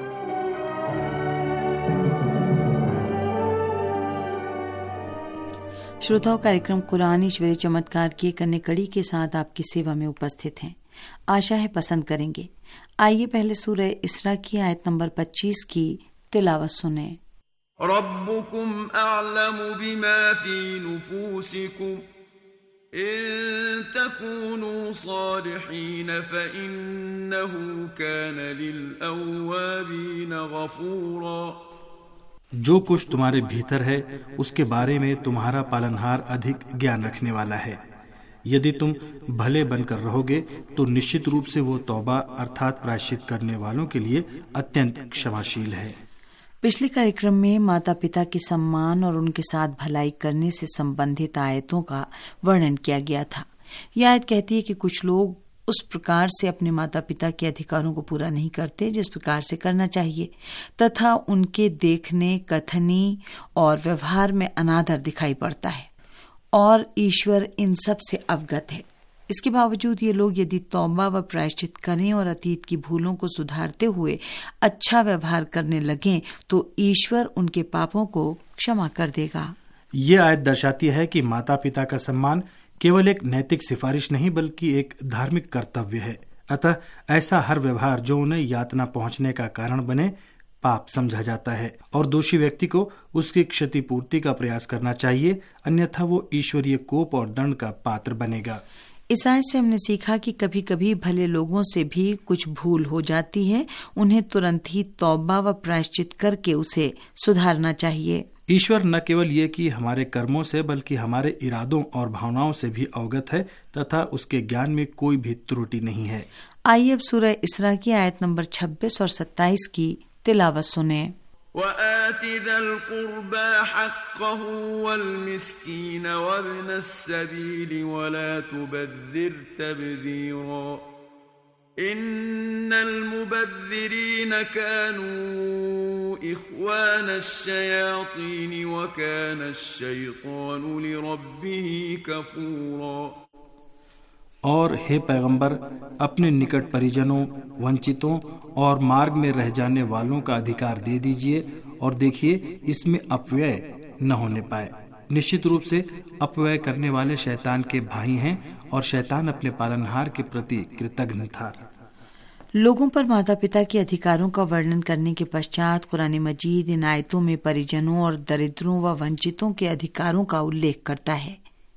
श्रोताओं, कार्यक्रम कुरान ईश्वरीय चमत्कार की एक अन्य कड़ी के साथ आपकी सेवा में उपस्थित हैं। आशा है पसंद करेंगे। आइए पहले सूरह इसरा की आयत नंबर 25 की तिलावत सुने। रब्बुकुम अअलमु बिमा फी नुफूसिकुम इन तकूनू सालिहीन फइन्नहु कान लिलअव्वाबीन गफूरा। जो कुछ तुम्हारे भीतर है उसके बारे में तुम्हारा पालनहार अधिक ज्ञान रखने वाला है। यदि तुम भले बनकर रहोगे तो निश्चित रूप से वो तौबा अर्थात प्रायश्चित करने वालों के लिए अत्यंत क्षमाशील है। पिछले कार्यक्रम में माता पिता के सम्मान और उनके साथ भलाई करने से संबंधित आयतों का वर्णन किया गया था। यह आयत कहती है कि कुछ लोग उस प्रकार से अपने माता पिता के अधिकारों को पूरा नहीं करते जिस प्रकार से करना चाहिए, तथा उनके देखने, कथनी और व्यवहार में अनादर दिखाई पड़ता है और ईश्वर इन सब से अवगत है। इसके बावजूद ये लोग यदि तौबा व प्रायश्चित करें और अतीत की भूलों को सुधारते हुए अच्छा व्यवहार करने लगें तो ईश्वर उनके पापों को क्षमा कर देगा। ये आयत दर्शाती है कि माता पिता का सम्मान केवल एक नैतिक सिफारिश नहीं बल्कि एक धार्मिक कर्तव्य है। अतः ऐसा हर व्यवहार जो उन्हें यातना पहुंचने का कारण बने पाप समझा जाता है और दोषी व्यक्ति को उसकी क्षतिपूर्ति का प्रयास करना चाहिए, अन्यथा वो ईश्वरीय कोप और दंड का पात्र बनेगा। इस आयत से हमने सीखा कि कभी कभी भले लोगों से भी कुछ भूल हो जाती है, उन्हें तुरंत ही तौबा व प्रायश्चित करके उसे सुधारना चाहिए। ईश्वर न केवल ये कि हमारे कर्मों से बल्कि हमारे इरादों और भावनाओं से भी अवगत है तथा उसके ज्ञान में कोई भी त्रुटि नहीं है। आइए अब सूरह इसरा की आयत नंबर 26 और 27 की तिलावत सुने। वआति ज़ल क़ुरबा हक़्क़हु वल मिस्कीन वब्न अस्सबील वला तुबद्दिर तबदीरा इन्नल मुबद्दिरीन कानू इख़्वान अश्शयातीन व कान अश्शैतानु लिरब्बिही कफ़ूरा। और हे पैगंबर, अपने निकट परिजनों, वंचितों और मार्ग में रह जाने वालों का अधिकार दे दीजिए और देखिए इसमें अपव्यय न होने पाए। निश्चित रूप से अपव्यय करने वाले शैतान के भाई हैं और शैतान अपने पालनहार के प्रति कृतज्ञ था। लोगों पर माता पिता के अधिकारों का वर्णन करने के पश्चात कुरान मजीद इन आयतों में परिजनों और दरिद्रों व वंचितों के अधिकारों का उल्लेख करता है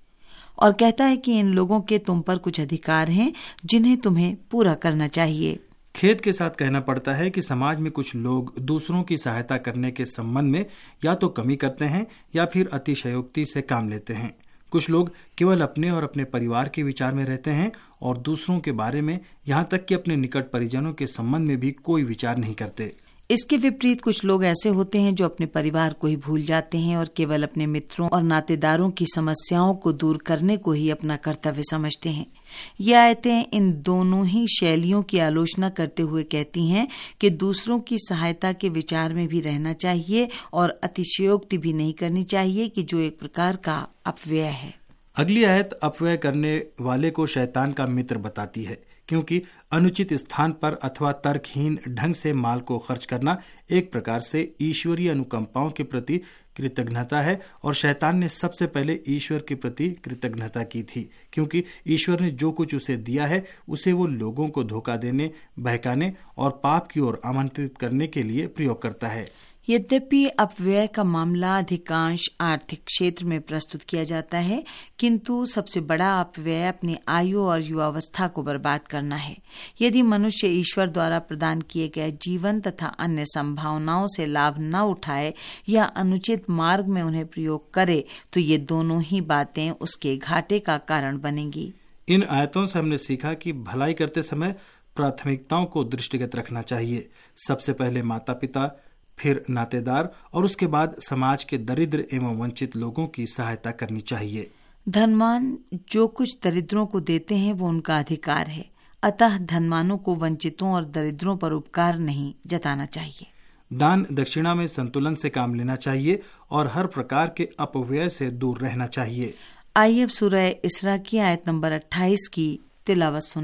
और कहता है कि इन लोगों के तुम पर कुछ अधिकार हैं जिन्हें तुम्हें पूरा करना चाहिए। खेद के साथ कहना पड़ता है कि समाज में कुछ लोग दूसरों की सहायता करने के संबंध में या तो कमी करते हैं या फिर अतिशयोक्ति से काम लेते हैं। कुछ लोग केवल अपने और अपने परिवार के विचार में रहते हैं और दूसरों के बारे में, यहाँ तक कि अपने निकट परिजनों के संबंध में भी कोई विचार नहीं करते। इसके विपरीत कुछ लोग ऐसे होते हैं जो अपने परिवार को ही भूल जाते हैं और केवल अपने मित्रों और नातेदारों की समस्याओं को दूर करने को ही अपना कर्तव्य समझते हैं। ये आयतें इन दोनों ही शैलियों की आलोचना करते हुए कहती हैं कि दूसरों की सहायता के विचार में भी रहना चाहिए और अतिशयोक्ति भी नहीं करनी चाहिए कि जो एक प्रकार का अपव्यय है। अगली आयत अपव्यय करने वाले को शैतान का मित्र बताती है, क्योंकि अनुचित स्थान पर अथवा तर्कहीन ढंग से माल को खर्च करना एक प्रकार से ईश्वरीय अनुकंपाओं के प्रति कृतज्ञता है और शैतान ने सबसे पहले ईश्वर के प्रति कृतज्ञता की थी, क्योंकि ईश्वर ने जो कुछ उसे दिया है उसे वो लोगों को धोखा देने, बहकाने और पाप की ओर आमंत्रित करने के लिए प्रयोग करता है। यद्यपि अपव्यय का मामला अधिकांश आर्थिक क्षेत्र में प्रस्तुत किया जाता है, किंतु सबसे बड़ा अपव्यय अपनी आयु और युवावस्था को बर्बाद करना है। यदि मनुष्य ईश्वर द्वारा प्रदान किए गए जीवन तथा अन्य संभावनाओं से लाभ न उठाए या अनुचित मार्ग में उन्हें प्रयोग करे तो ये दोनों ही बातें उसके घाटे का कारण बनेंगी। इन आयतों से हमने सीखा कि भलाई करते समय प्राथमिकताओं को दृष्टिगत रखना चाहिए। सबसे पहले माता पिता, फिर नातेदार और उसके बाद समाज के दरिद्र एवं वंचित लोगों की सहायता करनी चाहिए। धनवान जो कुछ दरिद्रों को देते हैं वो उनका अधिकार है, अतः धनवानों को वंचितों और दरिद्रों पर उपकार नहीं जताना चाहिए। दान दक्षिणा में संतुलन से काम लेना चाहिए और हर प्रकार के अपव्यय से दूर रहना चाहिए। आइए अब सूरह इसरा की आयत नंबर 28 की तिलावत सुने।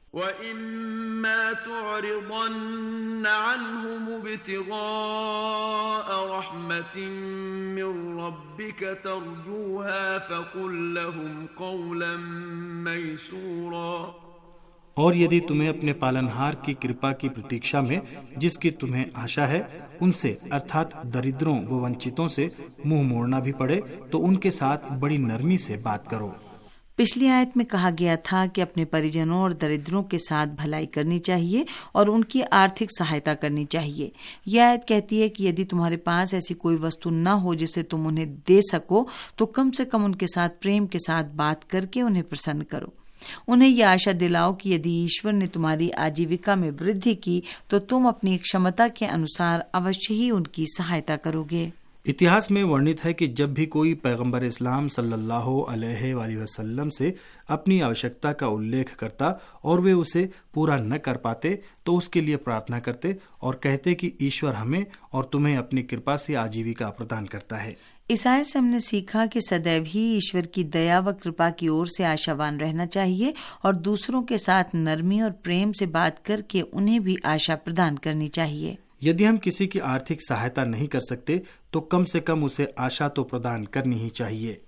وَإِمَّا تُعْرِضَنَّ عَنْهُمُ ابْتِغَاءَ رَحْمَةٍ مِّن رَّبِّكَ تَرْجُوهَا فَقُل لَّهُمْ قَوْلًا مَّيْسُورًا। और यदि तुम्हें अपने पालनहार की कृपा की प्रतीक्षा में जिसकी तुम्हें आशा है उनसे अर्थात दरिद्रों व वंचितों से मुंह मोड़ना भी पड़े तो उनके साथ बड़ी नरमी से बात करो। पिछली आयत में कहा गया था कि अपने परिजनों और दरिद्रों के साथ भलाई करनी चाहिए और उनकी आर्थिक सहायता करनी चाहिए। यह आयत कहती है कि यदि तुम्हारे पास ऐसी कोई वस्तु न हो जिसे तुम उन्हें दे सको तो कम से कम उनके साथ प्रेम के साथ बात करके उन्हें प्रसन्न करो। उन्हें यह आशा दिलाओ कि यदि ईश्वर ने तुम्हारी आजीविका में वृद्धि की तो तुम अपनी क्षमता के अनुसार अवश्य ही उनकी सहायता करोगे। इतिहास में वर्णित है कि जब भी कोई पैगंबर इस्लाम सल्लल्लाहु अलैहि वसल्लम से अपनी आवश्यकता का उल्लेख करता और वे उसे पूरा न कर पाते तो उसके लिए प्रार्थना करते और कहते कि ईश्वर हमें और तुम्हें अपनी कृपा से आजीविका प्रदान करता है। इस आयत से हमने सीखा कि सदैव ही ईश्वर की दया व कृपा की ओर से आशावान रहना चाहिए और दूसरों के साथ नरमी और प्रेम से बात करके उन्हें भी आशा प्रदान करनी चाहिए। यदि हम किसी की आर्थिक सहायता नहीं कर सकते तो कम से कम उसे आशा तो प्रदान करनी ही चाहिए।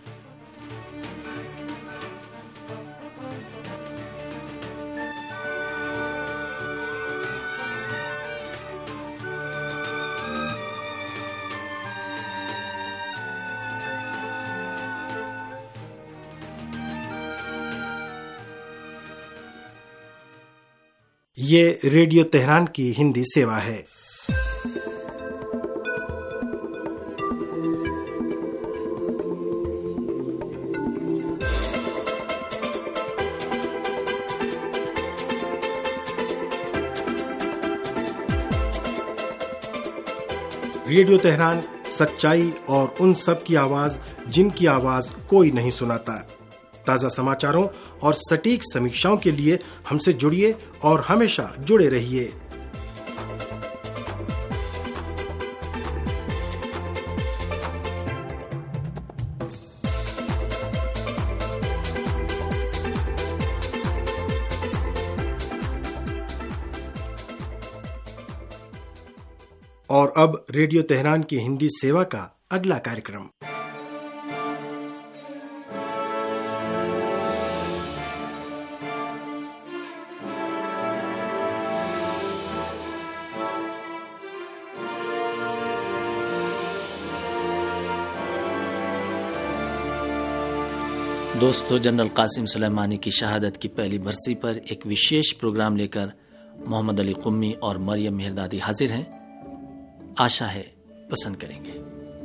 ये रेडियो तेहरान की हिंदी सेवा है। रेडियो तेहरान सच्चाई और उन सब की आवाज जिनकी आवाज कोई नहीं सुनाता। ताज़ा समाचारों और सटीक समीक्षाओं के लिए हमसे जुड़िए और हमेशा जुड़े रहिए। और अब रेडियो तेहरान की हिंदी सेवा का अगला कार्यक्रम। दोस्तों, जनरल कासिम सुलेमानी की शहादत की पहली बरसी पर एक विशेष प्रोग्राम लेकर मोहम्मद अली कुम्मी और मरियम मेहरदादी हाजिर हैं। आशा है पसंद करेंगे।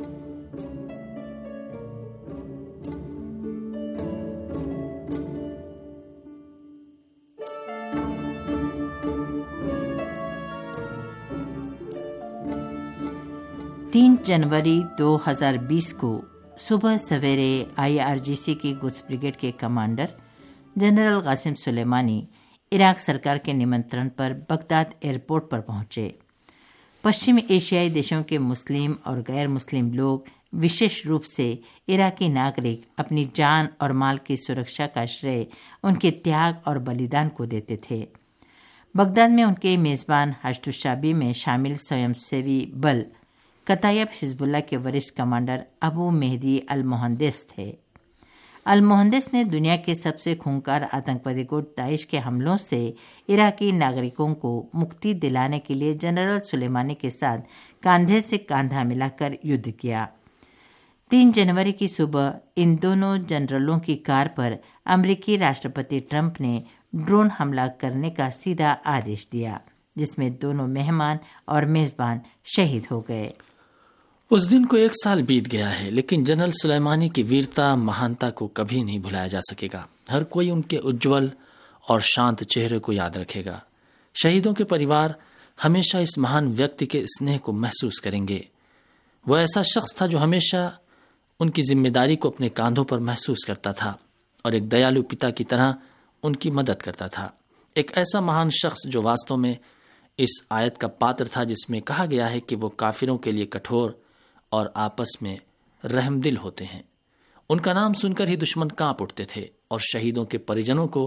जनवरी 2020 को सुबह सवेरे IRGC की गुड्स ब्रिगेड के commander general Qasim Soleimani Iraq सरकार के निमंत्रण पर बगदाद एयरपोर्ट पर पहुंचे। पश्चिमी एशियाई देशों के मुस्लिम और गैर मुस्लिम लोग, विशेष रूप से इराकी नागरिक, अपनी जान और माल की सुरक्षा का श्रेय उनके त्याग और बलिदान को देते थे। बगदाद में उनके मेज़बान हश्दुशाबी में शामिल स्वयंसेवी बल कतायब हिजबुल्लाह के वरिष्ठ commander Abu Mehdi al Mohandis थे। अल मोहंदिस ने दुनिया के सबसे खूंखार आतंकवादी गुट दाइश के हमलों से इराकी नागरिकों को मुक्ति दिलाने के लिए जनरल सुलेमानी के साथ कंधे से कंधा मिलाकर युद्ध किया। 3 जनवरी की सुबह इन दोनों जनरलों की कार पर अमेरिकी राष्ट्रपति ट्रंप ने ड्रोन हमला करने का सीधा आदेश दिया, जिसमें दोनों मेहमान और मेजबान शहीद हो गए। उस दिन को 1 साल बीत गया है, लेकिन जनरल सुलेमानी की वीरता, महानता को कभी नहीं भुलाया जा सकेगा। हर कोई उनके उज्जवल और शांत चेहरे को याद रखेगा। शहीदों के परिवार हमेशा इस महान व्यक्ति के स्नेह को महसूस करेंगे। वह ऐसा शख्स था जो हमेशा उनकी जिम्मेदारी को अपने कांधों पर महसूस करता था और एक दयालु पिता की तरह उनकी मदद करता था। एक ऐसा महान शख्स जो वास्तव में इस आयत का पात्र था जिसमें कहा गया है कि वो काफिरों के लिए कठोर और आपस में रहमदिल होते हैं। उनका नाम सुनकर ही दुश्मन कांप उठते थे और शहीदों के परिजनों को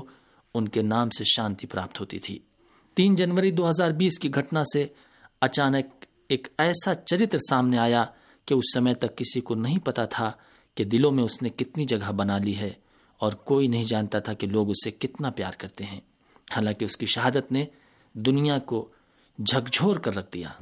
उनके नाम से शांति प्राप्त होती थी। 3 जनवरी 2020 की घटना से अचानक एक ऐसा चरित्र सामने आया कि उस समय तक किसी को नहीं पता था कि दिलों में उसने कितनी जगह बना ली है और कोई नहीं जानता था कि लोग उसे कितना प्यार करते हैं। हालांकि उसकी शहादत ने दुनिया को झकझोर कर रख दिया।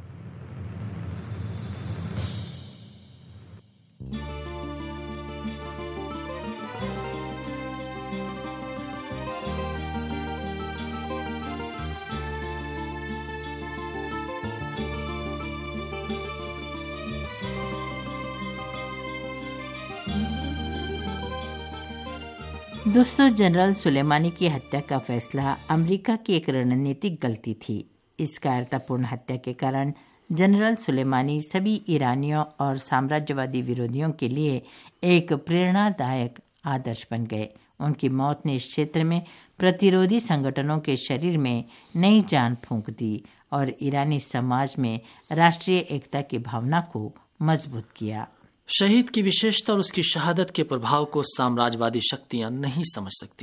दोस्तों, जनरल सुलेमानी की हत्या का फैसला अमेरिका की एक रणनीतिक गलती थी। इस कायरतापूर्ण हत्या के कारण जनरल सुलेमानी सभी ईरानियों और साम्राज्यवादी विरोधियों के लिए एक प्रेरणादायक आदर्श बन गए। उनकी मौत ने इस क्षेत्र में प्रतिरोधी संगठनों के शरीर में नई जान फूंक दी और ईरानी समाज में राष्ट्रीय एकता की भावना को मजबूत किया। शहीद की विशेषता और उसकी शहादत के प्रभाव को साम्राज्यवादी शक्तियां नहीं समझ सकती।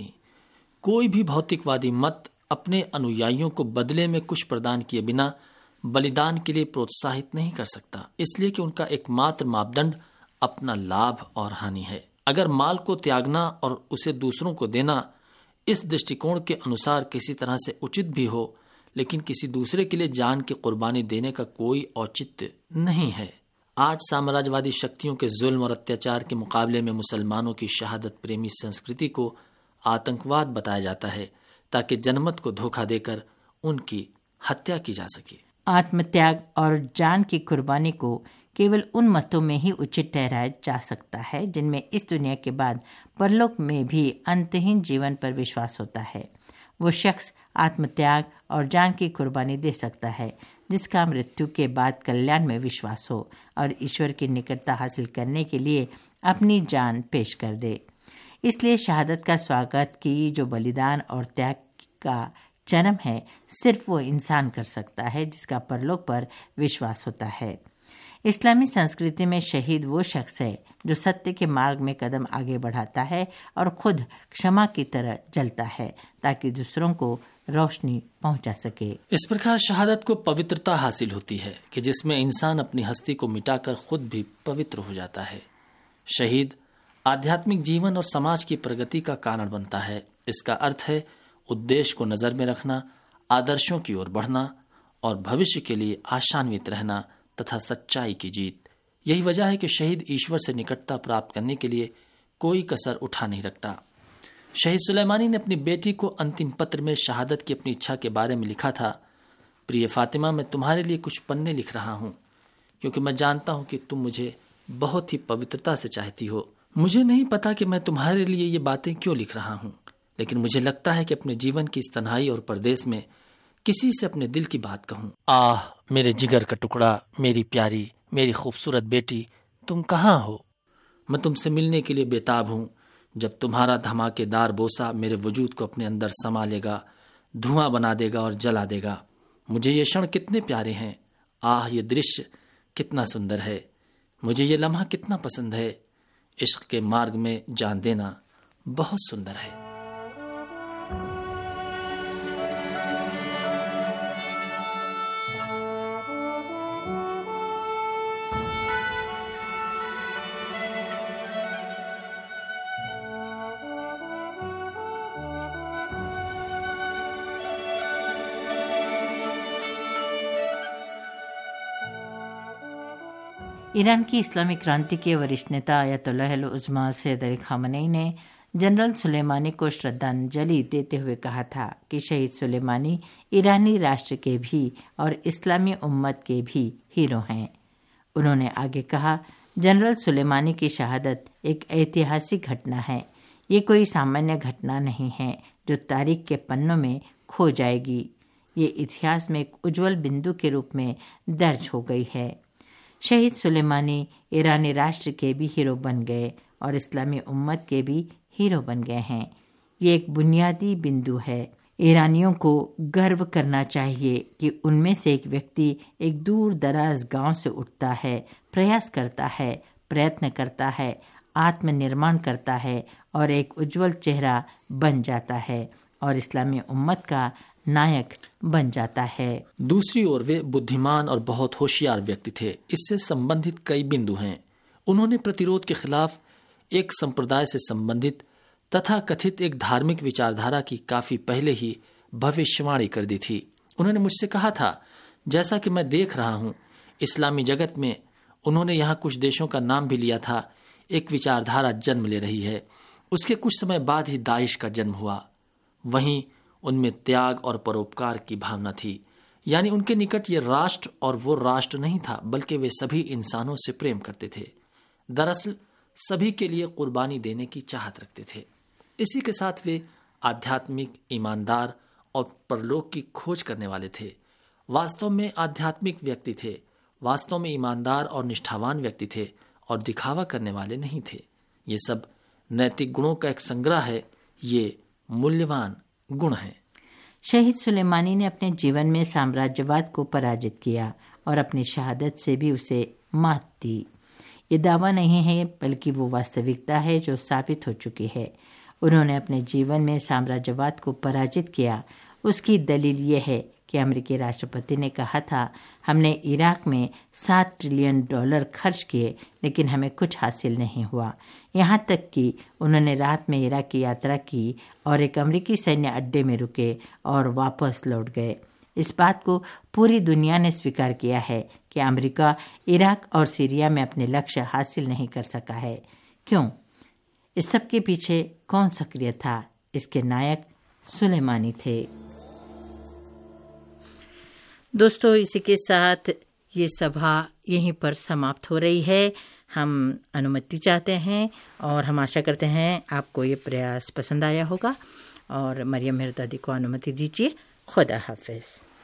कोई भी भौतिकवादी मत अपने अनुयायियों को बदले में कुछ प्रदान किए बिना बलिदान के लिए प्रोत्साहित नहीं कर सकता, इसलिए कि उनका एकमात्र मापदंड अपना लाभ और हानि है। अगर माल को त्यागना और उसे दूसरों को देना इस दृष्टिकोण के अनुसार किसी तरह से उचित भी हो, लेकिन किसी दूसरे के लिए जान की कुर्बानी देने का कोई औचित्य नहीं है। आज साम्राज्यवादी शक्तियों के जुल्म और अत्याचार के मुकाबले में मुसलमानों की शहादत प्रेमी संस्कृति को आतंकवाद बताया जाता है ताकि जनमत को धोखा देकर उनकी हत्या की जा सके। आत्मत्याग और जान की कुर्बानी को केवल उन मतों में ही उचित ठहराया जा सकता है जिनमें इस दुनिया के बाद परलोक में भी अंतहीन जीवन पर विश्वास होता है। वो शख्स आत्मत्याग और जान की कुर्बानी दे सकता है जिसका मृत्यु के बाद कल्याण में विश्वास हो और ईश्वर की निकटता हासिल करने के लिए अपनी जान पेश कर दे। इसलिए शहादत का स्वागत की जो बलिदान और त्याग का जन्म है, सिर्फ वो इंसान कर सकता है जिसका परलोक पर विश्वास होता है। इस्लामी संस्कृति में शहीद वो शख्स है जो सत्य के मार्ग में कदम आगे बढ़ाता है और खुद क्षमा की तरह जलता है ताकि दूसरों को रोशनी पहुंचा सके। इस प्रकार शहादत को पवित्रता हासिल होती है कि जिसमें इंसान अपनी हस्ती को मिटाकर खुद भी पवित्र हो जाता है। शहीद आध्यात्मिक जीवन और समाज की प्रगति का कारण बनता है। इसका अर्थ है उद्देश्य को नजर में रखना, आदर्शों की ओर बढ़ना और भविष्य के लिए आशान्वित रहना तथा सच्चाई की जीत। यही वजह है कि शहीद ईश्वर से निकटता प्राप्त करने के लिए कोई कसर उठा नहीं रखता। शहीद सुलेमानी ने अपनी बेटी को अंतिम पत्र में शहादत की अपनी इच्छा के बारे में लिखा था, प्रिय फातिमा, मैं तुम्हारे लिए कुछ पन्ने लिख रहा हूँ क्योंकि मैं जानता हूँ कि तुम मुझे बहुत ही पवित्रता से चाहती हो। मुझे नहीं पता कि मैं तुम्हारे लिए ये बातें क्यों लिख रहा हूँ, लेकिन मुझे लगता है कि अपने जीवन की इस तन्हाई और परदेश में किसी से अपने दिल की बात कहूँ। आह मेरे जिगर का टुकड़ा, मेरी प्यारी, मेरी खूबसूरत बेटी, तुम कहाँ हो? मैं तुमसे मिलने के लिए बेताब हूँ। जब तुम्हारा धमाकेदार बोसा मेरे वजूद को अपने अंदर समा लेगा, धुआं बना देगा और जला देगा। मुझे ये क्षण कितने प्यारे हैं। आह ये दृश्य कितना सुंदर है। मुझे ये लम्हा कितना पसंद है। इश्क के मार्ग में जान देना बहुत सुंदर है। ईरान की इस्लामी क्रांति के वरिष्ठ नेता Ayatollah Uzma Sayyid Ali Khamenei ने जनरल सुलेमानी को श्रद्धांजलि देते हुए कहा था कि शहीद सुलेमानी ईरानी राष्ट्र के भी और इस्लामी उम्मत के भी हीरो हैं। उन्होंने आगे कहा, जनरल सुलेमानी की शहादत एक ऐतिहासिक घटना है। ये कोई सामान्य घटना नहीं है जो तारीख के पन्नों में खो जाएगी। ये इतिहास में एक उज्जवल बिंदु के रूप में दर्ज हो गई है। शहीद सुलेमानी ईरानी राष्ट्र के भी हीरो बन गए और इस्लामी उम्मत के भी हीरो बन गए हैं। ये एक बुनियादी बिंदु है। ईरानियों को गर्व करना चाहिए कि उनमें से एक व्यक्ति एक दूर दराज गांव से उठता है, प्रयास करता है, प्रयत्न करता है, आत्मनिर्माण करता है और एक उज्जवल चेहरा बन जाता है और इस्लामी उम्मत का नायक बन जाता है। दूसरी ओर वे बुद्धिमान और बहुत होशियार व्यक्ति थे। इससे संबंधित कई बिंदु हैं। उन्होंने प्रतिरोध के खिलाफ एक संप्रदाय से संबंधित तथा कथित एक धार्मिक विचारधारा की काफी पहले ही भविष्यवाणी कर दी थी। उन्होंने मुझसे कहा था, जैसा कि मैं देख रहा हूं, इस्लामी जगत में, उन्होंने यहाँ कुछ देशों का नाम भी लिया था, एक विचारधारा जन्म ले रही है। उसके कुछ समय बाद ही दाइश का जन्म हुआ। वहीं उनमें त्याग और परोपकार की भावना थी, यानी उनके निकट ये राष्ट्र और वो राष्ट्र नहीं था, बल्कि वे सभी इंसानों से प्रेम करते थे। दरअसल सभी के लिए कुर्बानी देने की चाहत रखते थे। इसी के साथ वे आध्यात्मिक, ईमानदार और परलोक की खोज करने वाले थे। वास्तव में आध्यात्मिक व्यक्ति थे, वास्तव में ईमानदार और निष्ठावान व्यक्ति थे और दिखावा करने वाले नहीं थे। ये सब नैतिक गुणों का एक संग्रह है। ये मूल्यवान गुण हैं। शहीद सुलेमानी ने अपने जीवन में साम्राज्यवाद को पराजित किया और अपनी शहादत से भी उसे मात दी। ये दावा नहीं है, बल्कि वो वास्तविकता है जो साबित हो चुकी है। उन्होंने अपने जीवन में साम्राज्यवाद को पराजित किया। उसकी दलील ये है कि अमेरिकी राष्ट्रपति ने कहा था, हमने इराक में $7 ट्रिलियन खर्च किए, लेकिन हमें कुछ हासिल नहीं हुआ। यहाँ तक कि उन्होंने रात में इराक की यात्रा की और एक अमेरिकी सैन्य अड्डे में रुके और वापस लौट गए। इस बात को पूरी दुनिया ने स्वीकार किया है कि अमेरिका इराक और सीरिया में अपने लक्ष्य हासिल नहीं कर सका है। क्यों? इस सब के पीछे कौन सक्रिय था? इसके नायक सुलेमानी थे। दोस्तों, इसी के साथ ये सभा यहीं पर समाप्त हो रही है। हम अनुमति चाहते हैं और हम आशा करते हैं आपको ये प्रयास पसंद आया होगा। और मरियम मेहरदादी को अनुमति दीजिए। खुदा हाफिज।